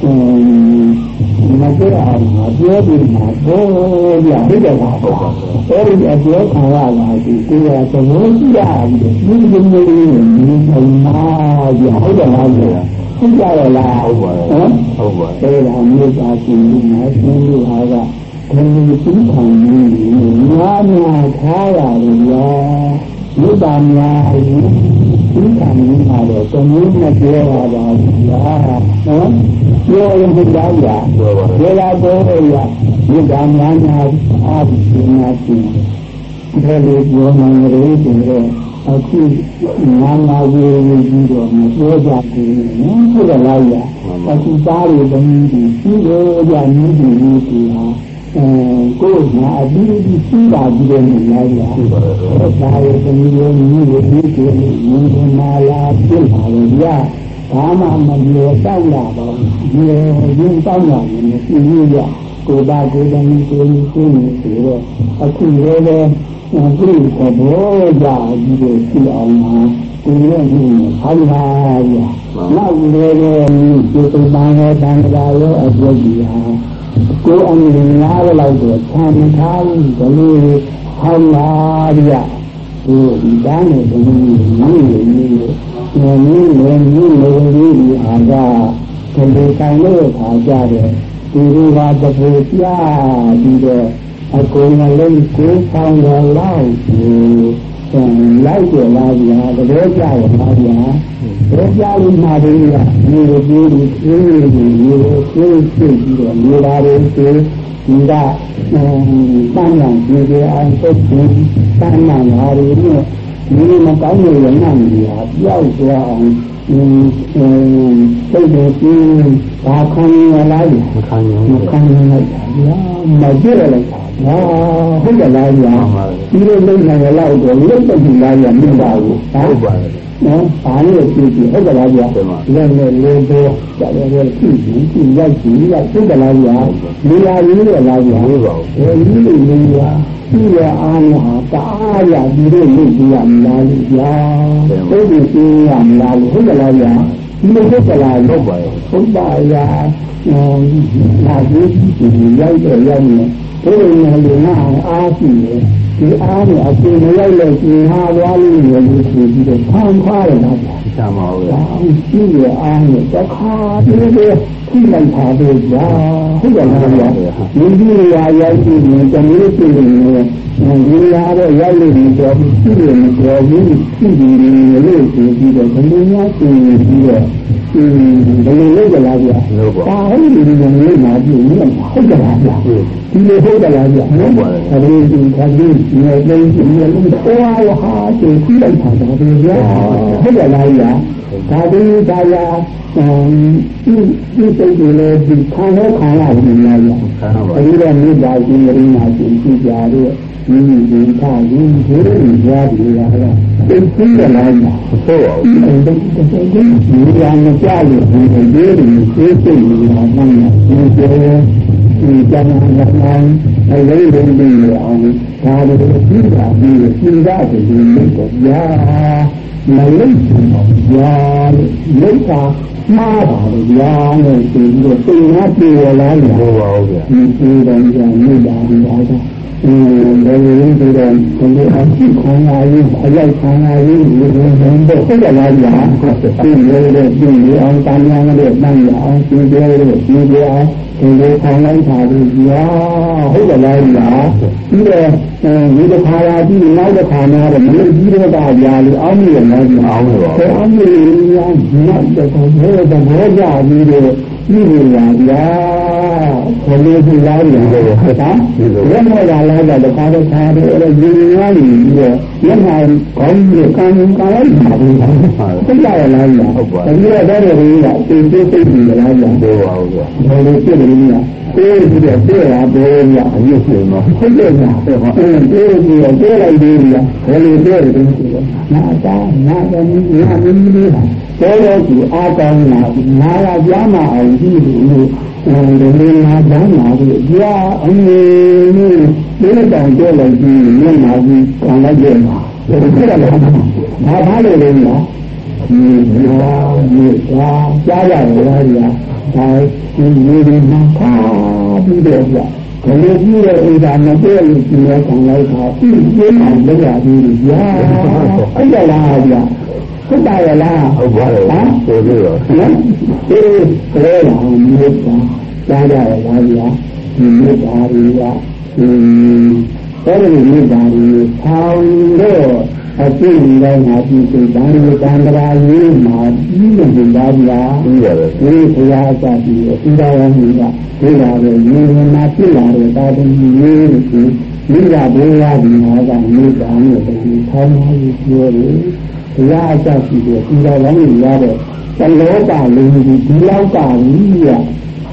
မကြအောင်ပြောပြီးမှာဘောရဟုတ်တယ်လားအဲ့ဒီအပြောခံရတာဒီကိုယ်ကသဘောကျပြီးဒီလိုမျိုးဒီပုံမှာရဟုတ်တယ်လားဟုတ်ကြရလားဟုတ်ပါဟုတ်ပါအဲ့ဒါမျိုးသာရှင်ဒီမှာရှင်လို့ဟာကဘယ်လိုသိခံနေများထားရတယ်လားမြတ်တာများသိခံနေတာတော့တမျိုးနဲ့ပြောရပါဘူးလားနော်ပြောရင်ဒီလားရပြောလာတော့ရမြတ်တာများအားဖြင့်များရှင်ဒါလေးပြောမှလည်းဒီတော့အခုနာဝေကြီးတော့မပြောကြဘူးနော်ဟုတ်တယ်လားရအခုသားတွေတမီးတွေရှိလို့ကြမြည်ပြီးဒီဟာကိုယ်မှာအပြီးရှိပါကြတယ်လားဗျာဒါရဲ့တမျိုးမျိုးကိုဒီကိုမြင်မာလာပြစ်ပါလေဗျာဘာမှမပြောတောက်လာတော့ဒီရင်တောက်လာနေပြီဗျာကိုယ်ပါကိုယ်တည်းကိုယ်ကြီးကိုယ်နေဆိုတော့အခုလည်းပဲဒီဘောကြာဒီလိုရှိအောင်မှာကိုယ်ရဲ့ဒီဟောလာဗျာနောက်လည်းပဲဒီပုံမှန်ရောတန်ကြရောအကျိုးကြီးဟာကိုယ်အမြင်များတော့တော့ခြံထားဘူးဘလို့ဟောလာဗျာဒီတန်းနေတယ်ဒီဒီအားကဒီဆိုင်လို့ခါကြတယ်ဒီလိုပါတပူပြပြီးတော့အကုန်လုံးကိုဆောင်ရလောက်လိုက်ကြလာကြတယ်ကြရပါဗျာဒါကြလို့မှာတယ်ကဒီလိုပြီးပြီးတော့နေပါလေဒီကတန်းရံကြည့်ကြအောင်ပုတ်ပြီးတန်းရံလာရည်နဲ့ဒီမကောင်းတဲ့ရဏကြီးဟာပြောက်သွားအောင်စိတ်တွေပြီးဘာခံရလားမခံရလိုက်တာဗျာမကြည့်ရလိုက်တာဟုတ်ကဲ့လားဗျာဒီလိုလုပ်နိုင်လောက်တော့လွတ်တည်လာရမြင်ပါဘူးဟုတ်ပါတယ်နော်ဘာလို့ကြည့်ကြည့်ဟုတ်ကဲ့လားဗျာလက်နဲ့လေးတော့ကြရတယ်ကြည့်ကြည့်ရိုက်ကြည့်ရိုက်ဟုတ်ကဲ့လားဗျာနေရာကြီးရလားဗျာဟုတ်ပါဘူးဒီလိုနေရာဒီရအားနဲ့တအားရဒီလိုလုပ်ကြရမလားဗျာဟုတ်ပြီသိရမလားဟုတ်ကဲ့လားဗျာဒီလိုဟုတ်ကဲ့လားလုပ်ပါရောဟုတ်ပါရာနာကြီးဒီရိုက်တယ်ရိုက်နေဘုရားလည်းငါအားရှိတယ်ဒီအားနဲ့အကျဉ်းလိုက်လို့ကျင်ဟာသွားလို့ရလို့ဆိုပြီးတော့ဖန်ခွားရတာဗျာရှာမဟုတ်ဘူးရှိရအားနဲ့တခါတည်းတည်းထိလိုက်တာတော့ဗျာဟုတ်တယ်လားဗျာဒီဒီရာရောက်ပြီးရင်တမျိုးရှိနေတယ်ဒီရာတော့ရောက်လို့ဒီတော့ရှိတယ်မပြောဘူးရှိတယ်လို့ဆိုပြီးတော့ဘယ်လိုများရှိပြီးတော့ဘယ်လိုလုပ်ကြလားဗျာဒါဟုတ်ဒီလိုမျိုးမှာကြည့်နေဟုတ်ကြလားဗျာဒီလိုဟုတ်ကြလားဗျာဟုတ်ပါတယ်အဲဒီခါကြီးနေနေနေလို့တော့ဟာကျပြီးလိုက်တာတော့ဗျာဟုတ်ကြလားဗျာဒါဒီဒါရာဒီစိတ်တွေလည်းဒီခံရခံရတယ်များဗျာအဲဒီတော့မိသားစုရင်းနာရှင်ကြည့်ကြတဲ့ဒီဒီထားရင်ဒီလိုကြားပြီးရတာသိသိရလားဗျာဟုတ်ပါဘူးဒီရာမကြလို့ဒီလိုသိသိနေတာမှန်းနေတယ်ဒီကျမ်းစာမှာအလေးလုံးပြီးအောင်ဒါလိုသိတာပြီးသိတာဒီလိုတော့ဗျာမလို့ဗျာလောက်တာမှားပါလေဗျာလို့ဆိုပြီးတော့သိနာပြေလာတယ်ဟုတ်ပါဘူးဗျာဒီတော့ကြာနေပါပြီအားဒါလည်းရင်းပြီးတော့ဒီလိုအဖြစ်ခံရရင်အလိုက်ခံရရင်ဒီလိုတော့ဟုတ်ကြလားဗျာဒီလိုတော့ဒီလိုအောင်တန်ရမ်းတဲ့တန်ရအောင်ရှင်းပြလို့ရှင်းပြအောင်ဒီလိုခံလိုက်တာဒီဗျာဟုတ်ကြလားဗျာပြီးတော့ဒီတစ်ခါလာပြီးနောက်တစ်ခါမှာတော့မလို့ကြီးတော့တာဗျာလို့အောင်းနေတယ်နော်အောင်းနေပါဘူးအောင်းနေရင်နောက်တော့ဘယ်တော့ကြပြီးတော့ဒီလိုရာဗျာဘယ်လိုဒီလားဗျာဟုတ်တာလက်မလာလာတော့ခါတော့ခါတော့အဲ့ဒီရင်းရည်ပြီးတော့လက်မှာခေါင်းကြီးကံလိုက်ပါဘူးဟုတ်ကြရလားဗျာဟုတ်ပါဘူးဒါကြတော့ဒီကသိသိသိနေလားဗျာဟုတ်ပါဘူးဗျာဘယ်လိုဖြစ်နေလဲပြေးပြီးတော့ပြေးလာပြေးရအမြင့်ရှင်တော့ဟုတ်တယ်ဗျာပြေးပြီးတော့ပြေးလိုက်သေးဗျာဘယ်လိုပြေးတယ်ဆိုတော့နာတာနာတယ်နာမင်းလေးတော်တော်ကြီးအားကောင်းလာနာရကြမှာအောင်ကြည့်လို့ဒီလိုနာကြမှာလို့ကြာအမေလေးတောင်ပြောလိုက်ပြီးမျက်နှာကြီးခံလိုက်ရမှာဒါဖြစ်တယ်လားဘာဘာလို့လဲနော်ဒီရောကြားရတယ်လားဗျာဒါဒီလိုမှပါပြီးတော့ဗျာဘယ်လိုကြည့်ရဥဒါမပြောလို့ဒီလိုခံလိုက်တာပြင်းပြင်းအောင်လုပ်ရပြီးဗျာအဲ့ဒါလားဗျာဟုတ်ပါရဲ့လားဟုတ်ပါတယ်ဟမ်ဆိုပြီးတော့နော်ဒီလိုအောင်မြတ်ကြားရလားဗျာဒီမြတ်ပါရီကအဲ့ဒီမြတ်ပါရီဆောင်းတော့အပြည့်နဲ့ငါကြည့်တဲ့ဒါရီတန်ត្រာရေးမှာပြီးနေတာဗျာပြီးရတယ်ဒီဘုရားအစပြီးဥဒါဝမီကဒီလာတဲ့ဉာဏ်နာဖြစ်လာတဲ့တာသမီရေးကိုမိဘဘုရားဒီမှာကမြေတားနဲ့ဒီထောင်းသားကြီးပြောတယ်ဘုရားအစရှိတဲ့ဥဒါဝမီရတဲ့သလောကလုံးဒီလောက်ကကြီးက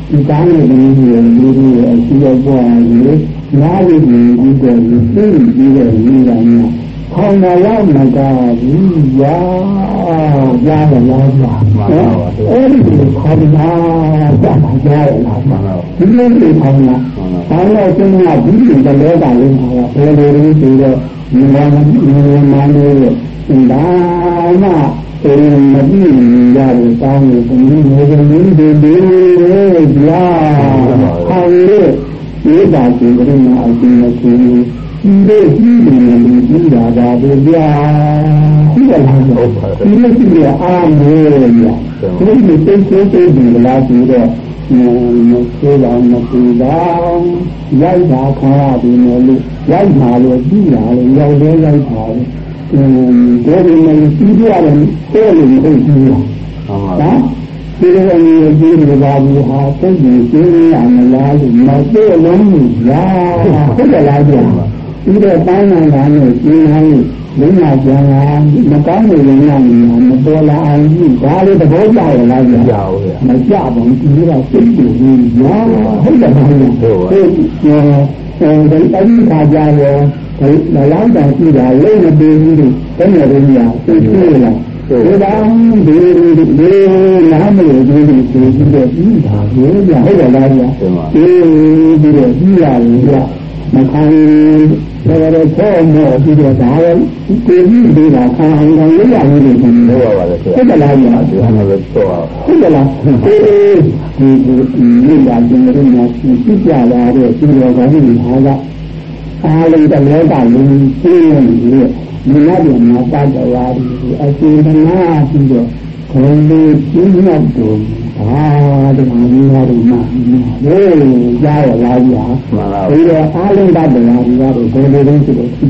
ဒီကားနဲ့ဒီလိုအစီအပေါ်ကြီးနားရည်ကြီးတဲ့သိပြီးတဲ့နေရာမှာခေါင်းလာရောက်မကဘူးရာလာအဲ့ဒီခေါင်းလာကြာကြာလာဒီလိုမျိုးခေါင်းလာခေါင်းလာကျင်းလာဒီလိုတလဲတာလေးမှာဘယ်လိုလဲဆိုတော့ဒီမှာလေးဒါမှေမတိရတဲ့တောင်းကိုဒီလိုမျိုးဒီကြာဟောင်းလို့ဒီပါစီကလေးမှာအကျဉ်းမရှိဒီလိုကြီးနေလို့ဒီလာတာတို့ကြာဒီကလာတော့ဒီလိုကြီးရအားလို့ရဒီလိုသိသိဒီလာကြည့်တော့မဆိုးတော့မပူတော့ရိုက်တာခါရတယ်လို့ရိုက်ပါလို့ကြည့်ရလို့ရောက်လဲရိုက်ပါလို့ဒါပေမဲ့ပြီးပြရတယ်တဲ့လို့မဟုတ်ဘူးနော်ဒီလိုမျိုးဒီလိုပါဘူးဟာသိနေသိရမလားလို့မသိလုံးဘူးရာဟုတ်တယ်လားဗျာဒီတော့တိုင်းနိုင်ငံနဲ့ဒီနိုင်ငံလင်းလာကြတာမကောင်းတဲ့လင်းလာနေတာမပေါ်လာအောင်ကြီးဒါလေးသဘောကျရလားဗျာကြောက်ဗျာမကြပါဘူးဒီကစိတ်တူကြီးရာဟုတ်တယ်ပါဗျာဒီတိုင်းခါကြရောဒီလောင်းတန်ကြည့်တာလေးမပေးဘူးလို့ဘယ်နဲ့လဲညာသိသေးလားဒီတော့ဒီနားမလို့ဒီလိုဆိုပြီးတော့ပြီးတာကိုဗျာဟုတ်တယ်လားဗျာပြီးတော့ပြီးရတယ်ဗျာမခံတော့ဆောမောပြီးတော့ဒါရောကိုကြီးဒီလာခံအောင်ရရလေးတွေဆိုတော့ပါလေဟုတ်တယ်လားဗျာဒီဟာလည်းတော့ဟုတ်တယ်လားဒီလာကျင်ရင်းနဲ့ပြကြလာတဲ့ဒီလိုကောင်းကြီးဟာကအားလုံးတည်းကလည်းပြင်းနေတယ်ဒီနားပြန်မှာပတ်တော်ရီအစီအမနာပြီးတော့ခလုံးလေးပြင်းရောက်တော့ဘာဒီမှာနေရာတွေမှာဟေးကြားရလားဗျာဒီတော့အားလုံးပတ်တော်ရီကတော့ဘယ်လိုလဲဆိုတော့ဒီ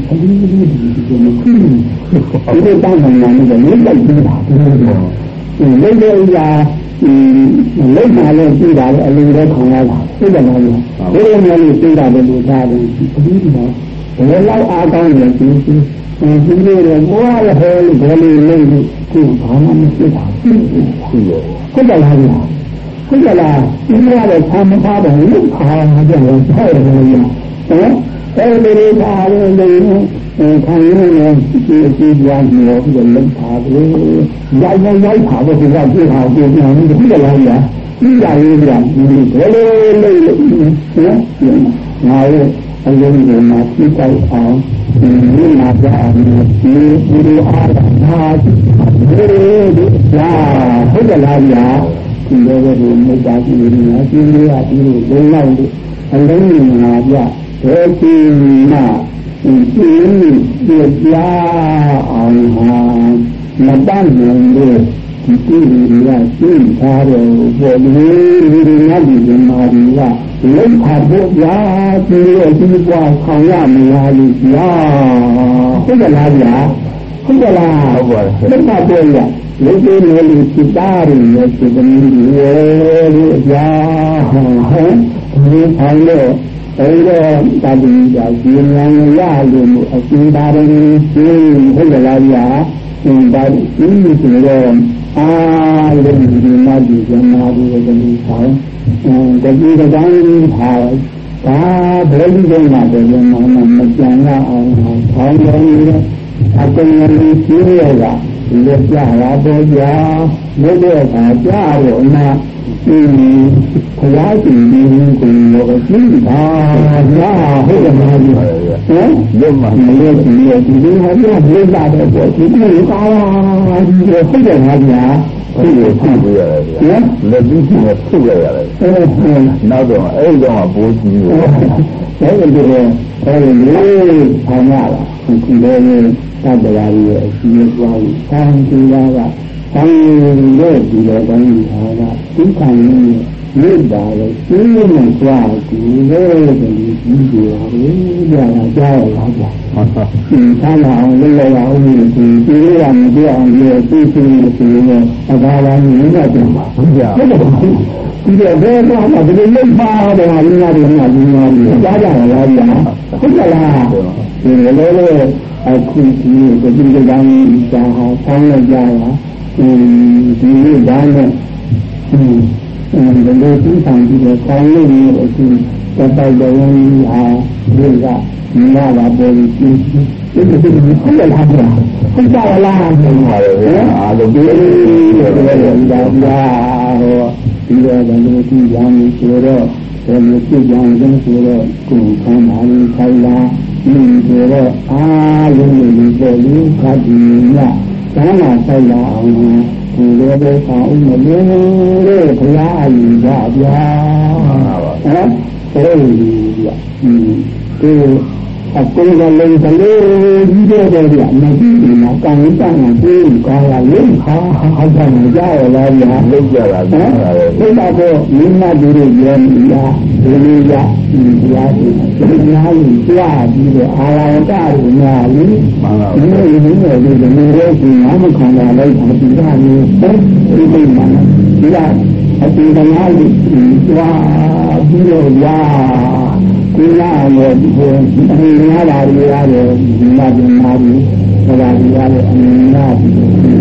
လိုတောင်းနေတာလည်းလည်းတိုက်ပြီးတာလေးလေးဥရာလိမ့်ပါလို့ပြတာလည်းအလုံးတော့ခံရတာဟုတ်တယ်မဟုတ်လားဒီလိုမျိုးလေးပြတာလည်းလို့သားတယ်ဒီတော့ဘယ်လောက်အားကောင်းလဲဒီလိုတော့ဘွားရဟဲလို့ဘယ်လိုလဲကိုဘာမှမဖြစ်တာဟုတ်တယ်လားဟုတ်တယ်လားဒီလိုတော့ဆာမထားတယ်လို့ခါကြတယ်ဟုတ်တယ်လားအဲ့ဒီပါလို့လည်းခံရနေဒီအစီအပြန်မျိုးပြီးတော့လုံထားတယ်ရိုက်ပါလို့ဒီကပြေးဟာပြေးနေတယ်ဟုတ်တယ်လားဒီရရေးပြန်ဒီဘယ်လိုလဲငါရဲ့အလုံးစုံမှာသိကြအောင်ဒီမှာကြာဒီအားနာဒီလာဟုတ်တယ်လားဗျာဒီလိုပဲဒီမိစ္ဆာရှိနေတာဒီလိုအပြီးလို့လုံလောက်လို့အလုံးစုံမှာဗျဘယ်ဒီမှာဒီကြာအောင်ဟာမတတ်နိုင်လို့ဒီလိုကသိထားတယ်ပေါ်လေးဒီငါဒီမာရီကလုံးခါဖို့ရာဒီလိုဒီကွာခေါင်ရမလားလို့ညာဟုတ်တယ်လားဗျာဟုတ်တယ်လားဟုတ်ပါတယ်လက်မပေါ်ရလုံးလေးလေးစိတ်သားရည်စိတ်သမီးရဲ့လို့ကြာဟုတ်ဒီဆောင်လို့အဲ့တော့တာဒီကြာဒီဉာဏ်ရလို့အစင်းသားရင်းရှင်းဟုတ်တယ်လားဗျာဒီဒါဒီဆိုတော့အားလုံးဒီမှာဒီဇနာဒီကလေးဆောင်တတိယတိုင်းဟာဒါဘယ်လိုလဲမှာတယ်မကြံရအောင်ဆောင်းတယ်အကုန်လုံးရှိရတာလက်ပြလာတော့ကြာလက်တဲ့အခါကြားရအောင်မှာဘုရားရှင်ဒီကိုရောသိတာညာဟုတ်တယ်မဟုတ်ဘူးဟမ်လက်မလို့ဒီလိုဟာပြလက်လာတဲ့ပေါ့ဒီလိုကာဒီဟုတ်တယ်ဟာညာဒီလိုဖတ်ပြရတယ်ဗျာလက်ပြီးကထုတ်ရရတယ်နောက်တော့အဲ့တော့ဘိုးကြီးရောအဲ့ဒီလိုအဲ့ဒီလေးဆံရတာဒီလိုသတ္တရာရဲ့အရှိအသွားကိုဆံကြည့်ရတာဆံလို့ဒီလိုတိုင်းဟာကဒီခံရင်းမြေတာလေရှင်းနေကြဒီလိုဒီကြီးရတယ်ကြာတာကြားရလားကြာဟုတ်ပါဘူးဆံအောင်လေးရအောင်ဒီလိုရမပြောင်းရသိသိသိလို့အသာလာနေနေကြမှာဟုတ်ကြဟုတ်ပါဘူးဒီတော့ဘယ်တော့မှဒီလိုလိမ့်ပါတယ်ဟာဒီနာဒီနာဒီနာကြားကြရလားကြာဟုတ်ကြလားဒီလိုလေအခုဒီဒီကတိုင်းစာဟာဆောင်းရကြတာဒီလိုဒါနဲ့လိုသိဆောင်ပြီးတော့ကောင်းလို့မျိုးအချင်းတက်တိုက်တော်ရင်ဟာဒီကမြင်ရတာပေါ်ပြီးဒီဟုတ်တယ်လားဟုတ်ကြလားဟုတ်ပါရဲ့အားလုံးဒီလိုပဲဒါပြာဟောဒီတော့လည်းဒီရောင်းဆိုတော့ဒီလိုကြည့်ကြရင်ဆိုတော့ကိုယ်ခံပါလိမ့်ခိုင်လားဒီဆိုတော့အားလုံးဒီပေါ်ပြီးခတ်ဒီညသာနာဆိုင်လာအောင်ဒီလိုပဲဆောင်ဦးမလို့လေဘုရားအယူကြဗျာဟုတ်အဲဒီဒီအကူကလည်းတလေးကြီးတဲ့ဗျာမကြည့်ဘူးနော်ကောင်းတန်းကပြေးကောင်းလာလို့ဟာကြမှာကြားရလားဗျာလုံးကြတာဗျာဒီတော့မိမတို့ရဲ့ဉာဏ်ဒီလိုရဒီရားဒီနားကြီးကြားပြီးတော့အာရဝတ္တရညာလေးဒီလိုဒီလိုဒီနာမခန္ဓာလိုက်မသိတာမျိုးဒီလိုမှဒီကအတိတ်ကများကြီးသွားပြီးတော့ရာဒီလားရဲ့ဒီအမြင်များတာတွေရတယ်ဒီမှာဒီမှာဒီဆိုတာဒီရတယ်အမြင်များဒီ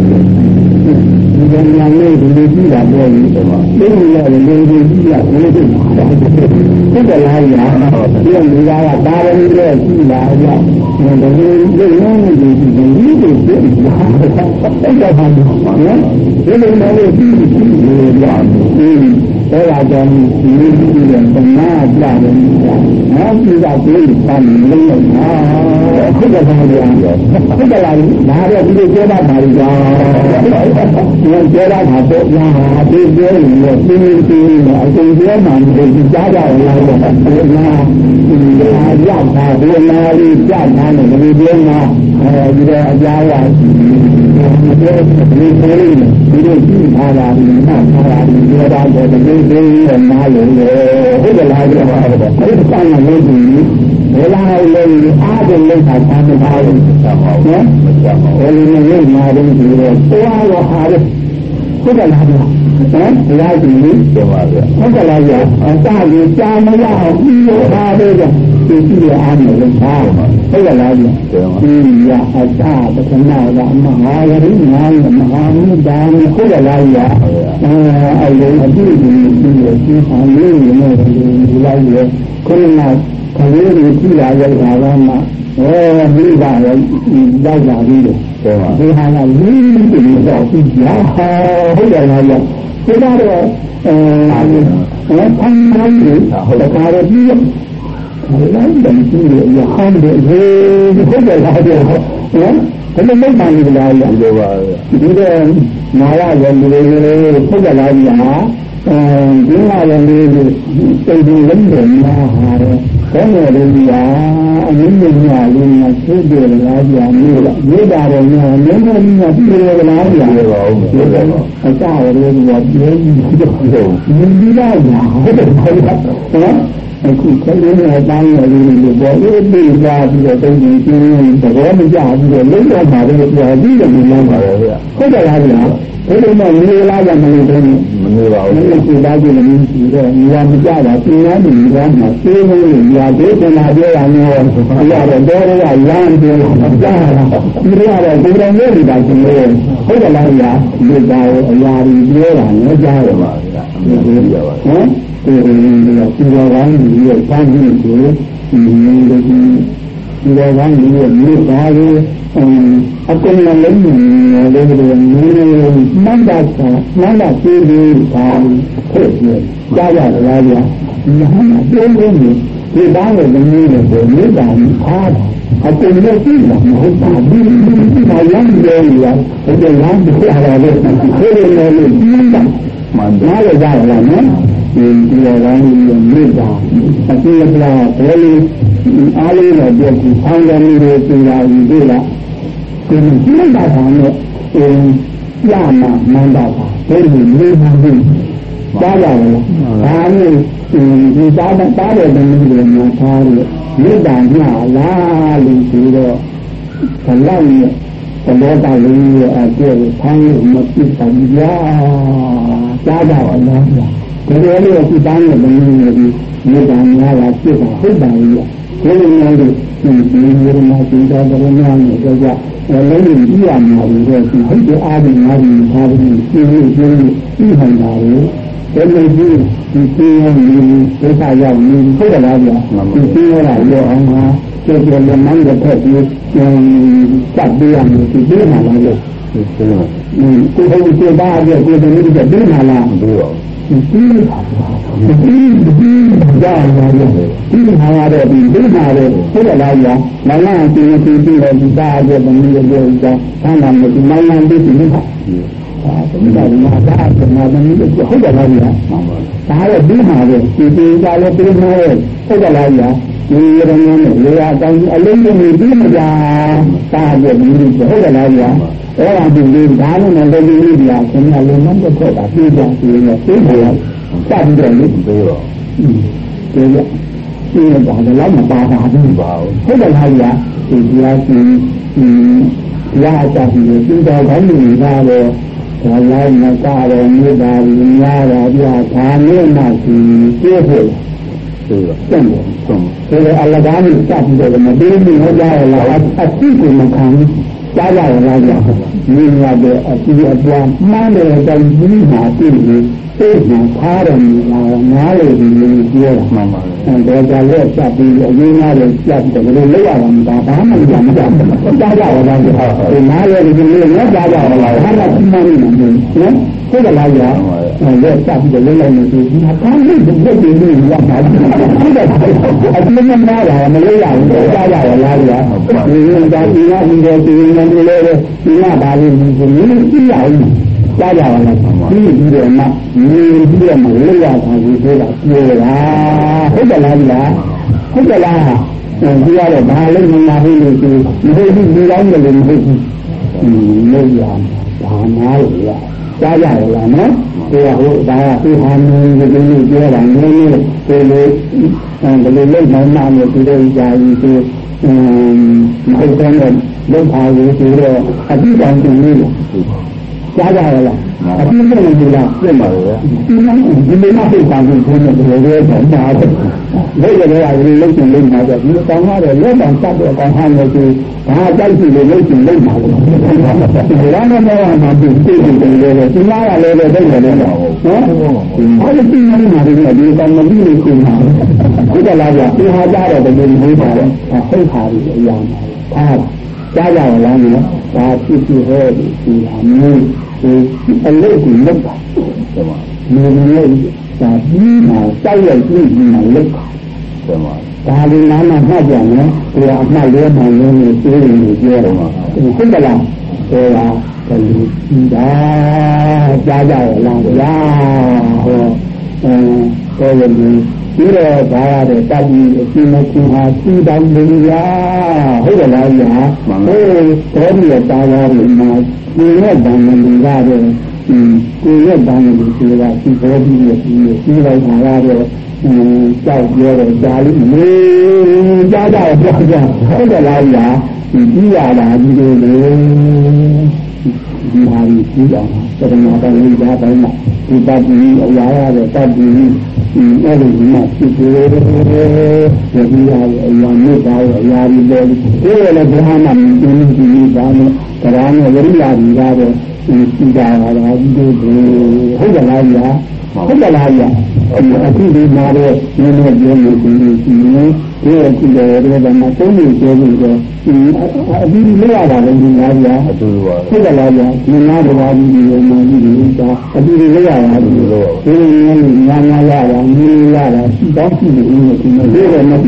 လိုများလေးဒီလိုကြည့်တာပြောရင်ဒီလိုလည်းလေးလေးကြည့်ရဘယ်လိုဖြစ်မှာဖြစ်တယ်လားညာဒီလိုကဒါလည်းလည်းကြည့်လာရဒီလိုလေးလုံးဒီဒီလိုပြည့်လာအဲ့ဒါပါနော်ဒီလိုလည်းကြည့်လို့ရတယ်ဒါကြောင့်ဒီလိုကြည့်တဲ့သမားပြတယ်နော်ဒီကပြေးပါလို့လို့ဟာဖြစ်တယ်ပါဗျာဖြစ်တယ်လားဒါတော့ဒီလိုပြောတာပါလိမ့်ကြောင်းပြောတာပါတော့ညာဒီပြောရင်လည်းပြင်းပြင်းနဲ့အကုန်ပြောမှမဟုတ်ဘူးကြားကြရလားတော့ဒီမှာရောက်တာဒီနာလေးကြားတာနဲ့ဒီပြောမှာဒီတော့အကြားရဒီပြောဒီပြောလေးဒီလိုကြည့်ထားတာဒီမှာထားတာဒီပြောတာတော့ဒီလိုလေးနားလို့ဟုတ်တယ်လားပြောတာတော့အဲ့ဒါကလည်းဒီဘယ်လာလဲအားလုံးလောက်တာသာမပါဘူးနော်မကြောက်ပါဘူးဘယ်လိုလဲနားလို့ဒီတော့သွားတော့အားလို့ဟုတ်တယ်လားနော်ဘုရားကြည့်ပြောပါဗျာဟုတ်တယ်လားဗျာအစကြီးကြားမရအောင်ပြီးတော့အားလို့ဒီကြည့်ရအားမလို့ဟာဟုတ်တယ်လားဗျာဒီရအစပထမကမဟာရဏနာမဟာမုဒ္ဒာဟုတ်တယ်လားဗျာအဲ့လိုအပြည့်အစုံပြီးတော့ဒီဟာလေးနဲ့ဒီလိုက်ရခုနကခလေးတွေကြည့်လာရတာကမှမိဘရဲ့လိုက်လာပြီးတော့ဒီဟာကလင်းပြီးတော့ကြည့်ရဟုတ်တယ်လားဗျာဒီကတော့ဖန်ဖိုင်းတွေဟုတ်တယ်ကားပြီးလိုက်တယ်ကြည့်ရရဟန်းတယ်ဟုတ်တယ်လားဗျာနော်ဘယ်လိုလုပ်မှန်းလဲလားပြောပါဒီတော့နာရရဲ့လူတွေဟုတ်တယ်လားဗျာဒီမှာလည်းဒီစိတ်ကြီးလုံးတယ်များဟာတယ်ဘယ်လိုလဲဗျာအမြင့်မြတ်လေးနဲ့သိတယ်လားဗျာမြို့လားမြို့တာတော့ညမင်းတို့ကပြည်ရလားဗျာပြောပါဦးပြောပါဦးအကြရလေးကပြောပြီးတော့မြင်ပြီးတော့ညာဟုတ်တယ်နော်အခုခလေးနဲ့တိုင်းရလေးတွေပေါ်လို့ပြီးသွားပြီးတော့တုံးကြီးကျင်းသဘောမကျပြီးတော့လုံးတော့မှာပဲပြောပြီးတော့လမ်းပါတော့ဗျာဟုတ်တယ်လားဗျာဘယ်လိုမှနေလားကြမလို့တော့မနေပါဘူးဒီလိုသားကြည့်လို့ရှိတော့ညီမမကြတာသင်ရနေကြမှာသိလို့ညာဒေသနာပြောရမျိုးရတော့တော်ရရလမ်းပြောကြားတာဒီရတော့ဒီလိုမျိုးနေတာရှင်လို့ဟုတ်တယ်လားဗျာဒီကောင်အရာကြီးပြောတာလည်းကြားရပါဗျာဒီလိုပြောပါဟမ်ဒီလိုဒီလိုကောင်းကြီးရဲ့ဖန်ပြီးကိုဒီလိုဒီလိုကောင်းကြီးရဲ့မြို့သားလေးအကုန်လုံးလည်းမန္တပြေးပြီးပါဖြစ်နေကြားရတယ်လားဗျာဒီဟာကပြောလို့ဒီသားရဲ့လူမျိုးတွေကိုမြေတာအားအကုန်လုံးကြည့်လာမဟုတ်ပါဘူးဒီမှာရမ်းပြောရတဲ့လမ်းကိုအားရတယ်ခေရနေလို့ပြီးတာမှန်တယ်လည်းကြားရလားနော်ဒီလိုကောင်းကြီးမြေတာအတိအကျဘယ်လိုအားလေးနဲ့ပြောပြီးဆောင်းတယ်မျိုးတွေပြည်လာပြီးဒီလားဒီမန္တတာနဲ့ရမမန္တတာဘယ်လိုမျိုးမှမကြားရလဲဒါနဲ့ဒီသားတဲ့လူတွေမှာထားရမြေတာညလားလို့ဆိုတော့ဘလောက်နဲ့သဘောတလေးရဲ့အကျိုးကိုဖောင်းလို့မပြတ်ပါဘူးကြားကြပါလားဒီလိုလေးကိုသားတဲ့လူတွေမြေတာညလားပြတ်တာဟုတ်ပါရဲ့ဒီလိုမျိုးတွေဒီလိုမျိုးသင်္ကြန်တော်များနဲ့ကြောက်ကြလည်းကြည့်ရမှာလို့ဆိုဟုတ်တယ်အားဒီငါးဒီထားပြီးရှင်းပြီးဟန်တာလေ这个是你为啥要你后来讲，你听我来说啊，就是我们的特别下边啊，是这样来的。过后最大的过程就是这样啦。这样来的，这样来的，这样来的，后来讲，慢慢今了一大个东西就讲，看看我慢慢的怎么看。怎么讲呢？大家怎么的？后来讲，大家别骂的，大家别骂的，后来讲，你这样的，呀，当人家没别么讲，大家你后来讲，我让你大家能够理解，现在人们的说法就讲是要非常下不了力，对的，因为讲的老么大话的，后来讲，就是要下去的，现在他们那个。我来那大人没大人家的呀，他们那是结婚了，对吧？正的，所以阿拉家里下去这个嘛，别人我家了，屁股嘛看，家人来讲，你那个妈的在你那地里，非常他的哪里的接了，我家里下去，你那里下去这个没有人家，他们讲家人来讲，哪里的没有家人来，他们听你们，这个来讲，我下去这个人就是，他们不是你要买，这个你们家人没有人家人来讲，你家你那大人是你需要你。家家了，你这嘛，你这没有啊？他就说了，对啊，后来啦，主要的他人家会就是，你会你两个人会，没有啊，他哪有啊？家家了呢？对啊，大家对他们这个觉得呢，这个这个人们那里这个家一些后生的人他有这个他比较注意。家家了，今天呢，这么的，今天你没那会讲的，可能我这讲嘛的，那个的话，你没经历嘛的，你讲话的，我讲啥的，讲话的是，他在这里没经历嘛的，然后呢，嘛就对，今天来了这个的，他是今天嘛的，你讲嘛，你没听嘛，这个来讲，对他家的这个没法的，很好的一样，他了。家家来呢，他去和的是他们累的累吧，是吗？累在你嘛，在了你嘛累吧，是吗？他的妈妈他讲呢，对啊，那个嘛，你所以你觉得嘛，真的啦，对啊，可以家家来呀，所以你。这个大家的大地现在看下西单人呀，后来呀，所以大家的嘛，工业当中大的，工业当中的吧，是所地的现在大家的，教育的家里，家家后来呀，你呀啦，你哪里去讲？这个麻烦人家在哪？你到底呀的到底那里嘛？其实我们要没到压力的，这个不还蛮你讲的，当然我们压力大的，现在啊，就是后来呀。后来呀，自己拿的那个节目这个这个嘛，都没接这个，你没有的你拿的，后来呀，你拿的话你嘛你讲，你没有的，所以你拿的，你拿的，当时的这个嘛，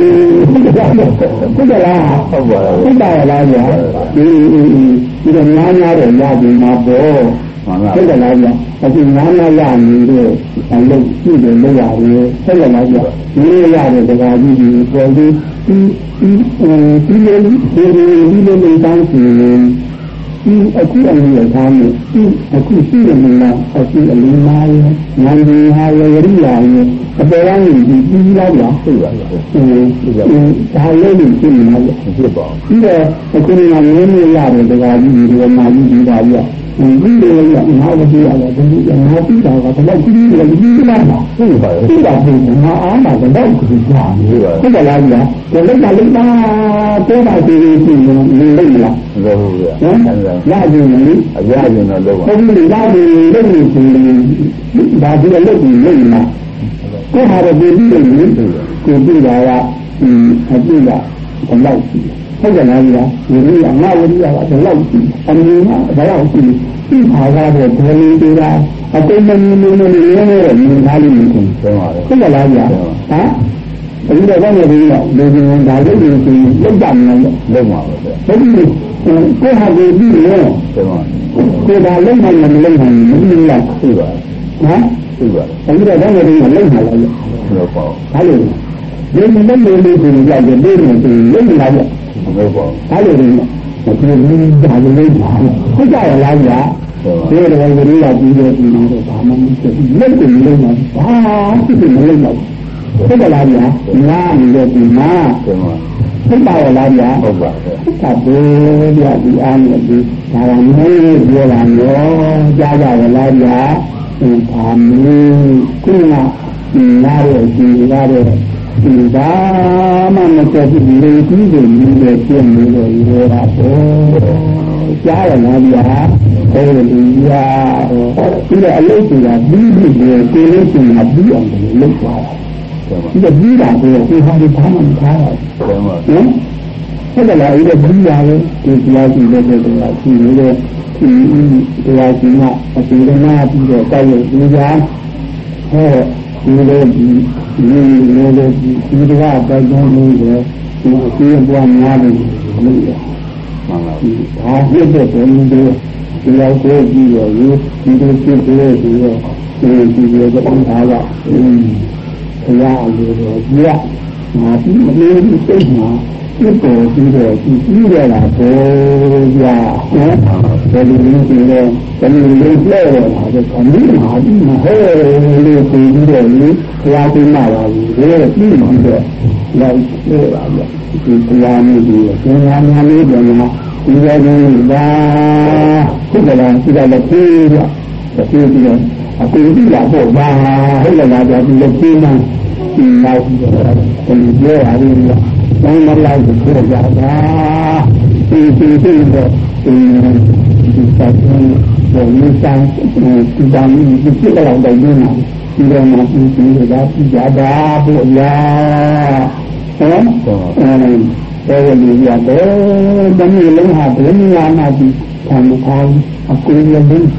后来呀，这个拿的拿的嘛不。这个来讲，他是拿压你的，累自己的压力。这个来讲，你的压力的话，你说的，这当时，这样的他们，这个呢，是领导呀，男的还有领导呀，不然你老两岁了，他有的是那个，是吧？这个可能年龄压力的话，你这个嘛，你知道呀。 ပြီးတယ်ကငါ့ဝတိရတယ်ဒီငါပြီးတာကတော့ကြည့်ရတယ်ဒီလားဟုတ်ပါဘူးပြီးတာပြီးငါအားမှာတော့ကြည့်ကြဟုတ်ပါလားဗျာဒီလက်တာလက်တာတော့တာကြည့်ကြည့်နေလိမ့်မလားဟုတ်ပါဘူးဗျာရကြည့်နေအရရင်တော့လောက်ပါဟုတ်ပြီရကြည့်လိမ့်နေပြီဒါဒီလက်ကြည့်လိမ့်မှာကိုဟာရပြီးပြီကိုပြီးတာကအပြည့်ကဘယ်လောက်ရှိဟုတ်ကဲ့လားဗျာဒီလိုငါဝတိရတာဘယ်လောက်ရှိအမြင်ကဘယ်လောက်ရှိဒီခါကတော့ဘယ်လိုတူတာအတိတ်မမြင်နေနေနေနေမြင်သားလိမ့်မယ်ဆိုပါတယ်ဟုတ်ကဲ့လားဗျာဟမ်အခုတော့ဘာလို့ဒီလိုလူကြီးဒါလေးတွေဆိုလောက်ကြမလို့လောက်ပါပဲဟုတ်ပြီကိုဟာဒီပြီးရောကိုဒါလုံးနိုင်မလုံးနိုင်မမြင်လားသိပါဟမ်သိပါအခုတော့ဘာလို့ဒီလိုလုံးလာလဲလောက်ပါဘာလို့ဒီမလုံးလို့ဒီလိုကြတယ်ဒီလိုဆိုလုံးလာကြဟုတ်ပါဘာလို့လဲမပြောဘူးဒါလေးပါဟုတ်ကြရလားဗျာဒီလိုကလေးကပြီးတော့ဒီလိုတော့ဘာမှမဖြစ်ဘူးလက်ကိုလုံးလာဘာဖြစ်မလုံးလာဟုတ်ကဲ့လားဗျာငါလည်းဒီမှာဟုတ်ပါရဲ့လားဗျာဟုတ်ပါဘူးဟုတ်ပါဘူးဗျာဒီအားနဲ့ဒီဒါကမျိုးပြောတာရောကြားကြရလားဗျာဘာမျိုးခုနကနားရဲ့ဒီနားရဲ့ဒီဒါမှမဆက်ဘူးလေဒီလိုမျိုးပဲပြည့်နေလို့ရောတာပေါ့ကြားရလားဗျာဟုတ်တယ်ဗျာဒီလိုအလုပ်တွေကပြီးပြီးကိုလေးစင်မှာပြီးအောင်လုပ်သွားတာဒီပြီးတာကိုဟာဒီဘာမှမထားရဘူးဟုတ်တယ်လားဒီပြီးတာလေဒီတရားရှိတဲ့တရားရှိနေတဲ့ဒီတရားရှိမှအတူတူနာပြီးတော့တောက်ရဒီကဟဲ့ဒီလိုဒီတရားပိုင်ကြလို့ဒီအကျိုးပွားများလို့မလို့ရမှန်ပါဘူးဒါဖြစ်တဲ့ပုံတွေဒီလောက်ကိုကြည့်ရရင်ဒီလိုဖြစ်တဲ့ဒီရောဒီတော့အားရဘုရားအလိုတော်ကြီးကငါပြီးမလို့စိတ်မှာပြတ်ပေါ်ပြီးတော့ပြီးရတာပေါ့ဗျာဟဲ့ဘယ်လိုလုပ်ပြီးလဲဘယ်လိုလုပ်လဲဟာတော့ခမင်းဟာဒီမဟဲ့လို့ပြီးတော့လေဘုရားသိမှာပါဘူးဒီပြီးမှတော့လိုက်ပြောပါဗျာဒီဘုရားမျိုးကြီးသင်္ဃာများလေးပြန်လာဒီလိုမျိုးဒါဟုတ်ကဲ့လားဒီကလည်းပြေးဗျာပြေးပြီးတော့အခုဒီလာပေါ့ဘာဟုတ်လားဗျာဒီလိုပြေးမှနောက်ပြီးတော့ဒီပြောရရင်ဘာမှမလိုက်ဘူးပြောကြတာဒီတော့ဒီစားတယ်ဘယ်လိုစားဒီတမ်းဒီဖြစ်တော့တယ်ဒီမှာဒီတော့မှဒီလာကြတာပေါ့ဗျာဟမ်အဲဒီရတော့တမီးလုံးဟာဘယ်နေရာမှာဒီဆံထားအခုလည်းဒီဒီ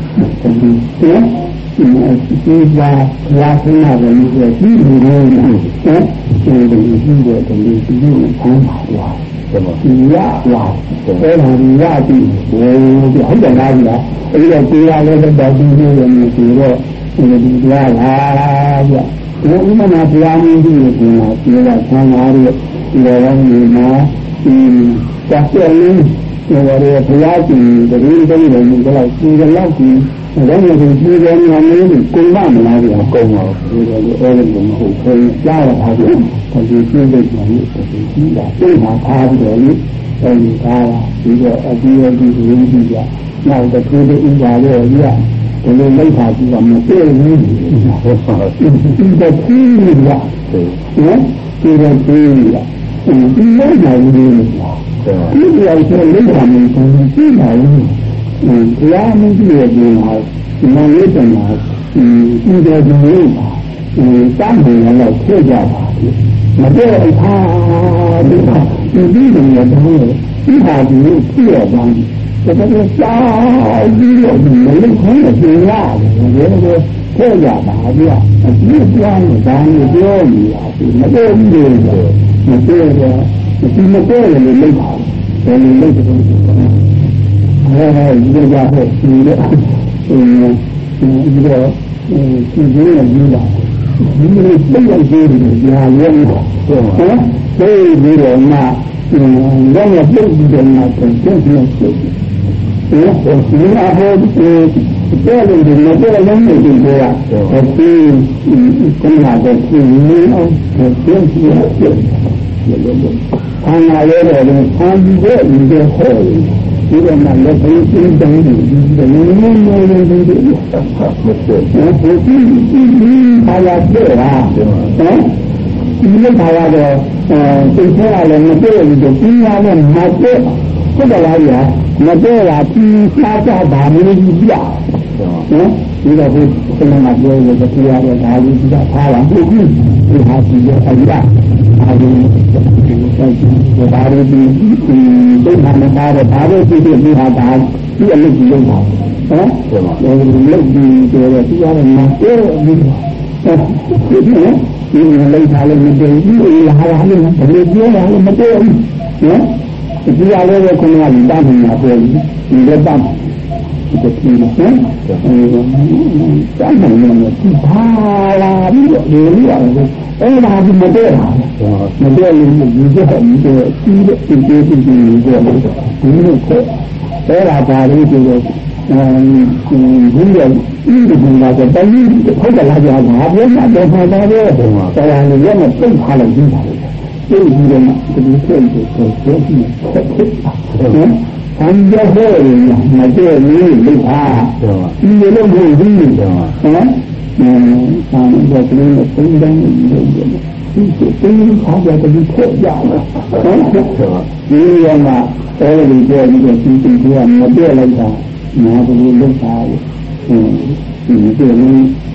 ပါလာခဏပဲဒီဒီလိုမျိုးဒီတော့ဒီဆန်းပါလားဒီရလာအဲ့ဒါရပြီဟုတ်တယ်လားအဲ့တော့ဒီရလည်းတော့ဒီလိုမျိုးဒီတော့ဒီရလာဗျဒီဥမနာတရားမျိုးကြီးကိုဒီကဆန်းလာရဒီလိုမျိုးမှာတက်တယ်လို့ဘုရားရှင်တတိယတုံးတယ်ဒီလောက်ဒီလောက်ဒီတော့ဒီဒီကနေ့မျိုးကိုမမလားဗျာကုန်းပါဘူးဒီလိုအဲ့လိုမဟုတ်ဘူးကြားရတာဒီဒီပြည့်တဲ့ညာလေးဒီကသိမှာထားပြီးတော့လေအဲဒီသားဒီတော့အပြီးအပြီးရင်းကြည့်ကြနောက်တစ်ခုတည်းဥပါရောကြီးကဒီလိုလိုက်တာကြည့်တော့မသိဘူးဟုတ်ပါဘူးဒီတော့ပြီးပြီလားနော်ဒီတော့ပြီးပြီလားဒီလိုနိုင်ဘူးဒီလိုဆိုလိမ့်တာမျိုးသိပါဘူးဘုရားမင်းကြီးရဲ့ဒီမှာမောင်လေးတန်မှာဒီတော်ကြီးလေးပါတမ်းနေတော့ဖြစ်ကြပါမတော့အခါဒီမှာဒီလိုမျိုးတော့ဒီဟာဒီလိုဖြစ်ရအောင်ဒါပေမဲ့စာပြီးတော့မလို့ခေါင်းနဲ့ပြင်ရတယ်ဒါကဖြစ်ကြပါဗျာအပြည့်ပြောင်းတာမျိုးပြောနေတာမတော့ဘူးမပြောတော့ဒီမပြောရင်လည်းလုပ်ပါဘယ်လိုလုပ်တယ်ဒီကြဟဲ့ဒီလိုဒီတော့ဒီလိုယူလာဒီလိုသိရကြည့်တယ်ညာရဲဟုတ်ဟမ်ဒီလိုမှတော့ရပြုတ်တယ်မှာပြန်ပြန်ဖြစ်တယ်ဒီမှာဟိုတယ်လို့ဒီလိုတော့လည်းမသိဘူးကဒီကနလာတဲ့ဒီလိုအောင်ပြန်ပြန်ဖြစ်တယ်ဆံလာရဲတယ်ဆံပြီးတော့ဒီဟဲ့ဒီတော့မှလည်းဘယ်လိုတိုင်းတိုင်းဒီလိုမျိုးမျိုးလေးတွေဟုတ်ကဲ့ဘာလာတဲ့ဟာဒီလိုပါတော့သိချင်ရတယ်မတွေ့ဘူးတော့ပြင်းရတယ်မတွေ့ဟုတ်တယ်လားညာမတွေ့တာပြီးစားကြတာမျိုးကြီးပြနော်ဒီတော့ဒီစနေမှာပြောလို့တရားရတာကြီးကထားလာဘူးဒီဟာဒီရဲ့အရာအဲဒီဘာလို့ဒီဒိဋ္ဌာမပါတော့ဘာလို့ဒီဟာဒါဒီအလုပ်ကြီးလုပ်တာဟမ်ဒီလုပ်ကြီးဆိုတော့တရားရမှာပြောပြီးဒီလိမ့်ထားလို့မတည်ဘူးလာလာလို့ဘယ်လိုပြောရလဲမတည်ဘူးနော်ဒီရလေးကခုနကတားနေတာပြောပြီးဒီတော့တားဒီကိစ္စနော်တားနေတယ်ဒီဘာလာပြီးတော့ဒီလိုရတယ်အဲ့ဒါဒီမတည်တာမတည်လို့ဒီကျတော့ဒီကြီးတဲ့ဒီကြီးဒီလိုခေါ်အဲ့ဒါပါလို့ဒီလိုဒီလိုဒီမှာတော့တိုင်းဟုတ်တယ်လားကြာဘာပြောမှတော့မှာတော့တယ်တရားလည်းလည်းမသိထားလို့ဒီပါလေဒီလိုတော့ဒီဆက်ကိုပြောပြီးဆက်ဆံကြတဲ့မတည့်ဘူးလို့ဟာဒီလိုလုပ်လို့ဒီဟမ်ဆံကြတဲ့နဲ့ပုံစံမျိုးဒီခါကြတဲ့ဒီဆက်ကြတယ်ဒီရမှာအဲ့ဒီပြောပြီးတော့ဒီကမတည့်လိုက်တာနားဘူးလုပ်တာဒီလိုမျိုး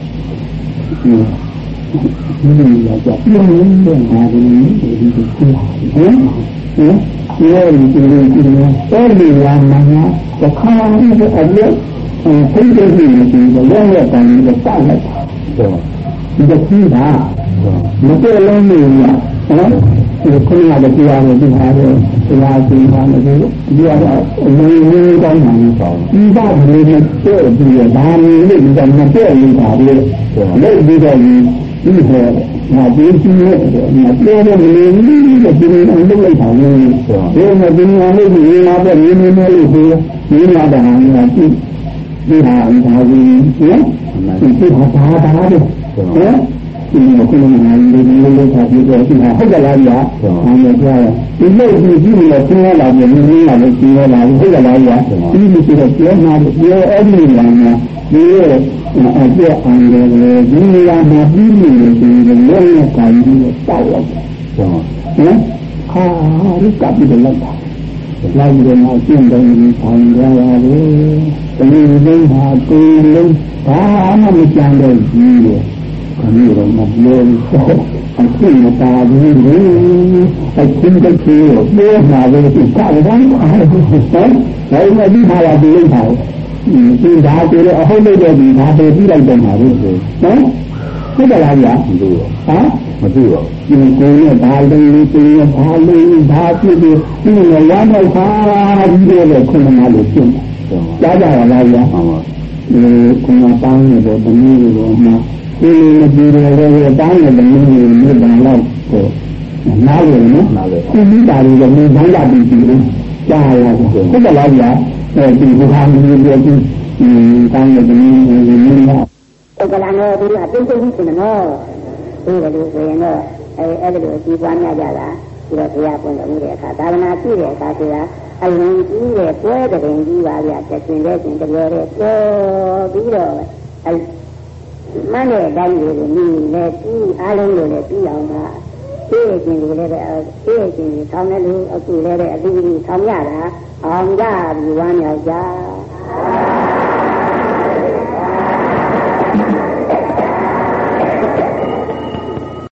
ဒီလိုကြပြင်းနေတဲ့နားဘူးဒီလိုကြည့်ဟမ်ဒီလိုအဲ့ဒီလာမှာတခါနဲ့အပြည့်ဖိတ်တယ်ဒီလိုလည်းရတဲ့တိုင်းကိုပတ်လိုက်တာဒီကကြီးတာမတည့်လုံးနေရဟမ်ဒီခုနကတရားကိုဒီဟာကိုတရားကျင့်တာလည်းဒီကတော့အလုံးလုံးကောင်းတာပေါ့ဒီပါဘယ်လိုတဲ့ဒီဘာလို့လဲဒီကမတည့်နေတာလေလက်ပြီးတော့ဒီဟဲ့ငါဒီကြည့်ရတယ်ငါပြောလို့မနေဘူးတဲ့ဒီလိုလုပ်လိုက်တာလေဒီမှာဒီမှာလေးဒီမှာပဲနေနေလေးဆိုဒီမှာတန်းငါကြည့်ဒီဟာဒါကြီးဒီဟာဒါတဲ့ဟမ်ဒီလိုခုနကဒီလိုလုပ်တာပြီးတော့ဒီဟာဟုတ်ကြလားဗျာ။အဲ့ဒါကြောင့်ဒီလိုကြည့်လို့သိရလာတယ်နည်းနည်းလာလို့သိရလာဟုတ်ကြလားဗျာ။ဒီလိုဆိုတော့ပြောမှပြောအဲ့ဒီလာမှာဒီလိုအပြည့်အောင်တယ်ဒီနေရာမှာပြီးနေတယ်ဒီလိုလုံးဝကိုင်းပြီးတောက်လိုက်။ဟမ်ဟာဒီကပ်ပြီးတော့လိုက်ပြီးတော့ကျင့်တယ်ဒီဆောင်ရရတယ်။ဒီလိုဟာတူလုံးဘာမှမကြံတော့ဘူးလေ။ဒီလိုမပြောဘူးအခုမတာဘူးလေအခုတည်းကပြောမှာလေဒီကလည်းအားဘူးဟဲ့ဒါမှဒီဟာလာပြီးလိုက်ပါဒီဒါဆိုတော့အဟုတ်လို့ဒီဒါပဲပြီးလိုက်တော့မှာလို့ဆိုနော်ဟုတ်တယ်လားဗျာမသိဘူးဟမ်မသိပါဘူးဒီကိုယ်ကဘာလို့ဒီဘာလို့ဘာဖြစ်ပြီးဒီလိုရမ်းတော့ခါပြီးတော့ခုနကလို့ဖြစ်တယ်ကြားကြရလားဗျာဟုတ်ပါဘူးခုနတောင်းနေတော့တနည်းလိုမှဒီလိုမကြည့်ရတော့တောင်းနေတယ်မျိုးမျိုးဘာလို့ကိုနားရနော်ခုပြီးတာတွေလည်းဘန်းလာပြီးပြီကြားရတော့ဟုတ်တယ်လားဗျာဒီဘာမျိုးပြောပြီးတောင်းနေတယ်မျိုးမျိုးကလာနေဒီကတင်းတင်းကြီးနေနော်ဒီလိုဆိုရင်တော့အဲ့ဒီလိုကြီးပွားများကြတာဒီတော့ဘုရားပွင့်တော်မူတဲ့အခါသာသနာရှိတဲ့အခါဆိုတာအရင်ကြီးတဲ့ပွဲတဲ့ကြီးပါဗျာတခြင်းတဲ့ခြင်းတပြောတဲ့ပြောပြီးတော့မနဲ့တိုင်းတွေကိုမြည်လဲပြီးအားလုံးလိုလည်းပြီးအောင်ကသိခြင်းတွေလည်းသိခြင်းတွေဆောင်းတယ်လို့အခုလည်းအတူတူဆောင်းရတာအောင်ကြပြီးဝမ်းမြောက်ကြ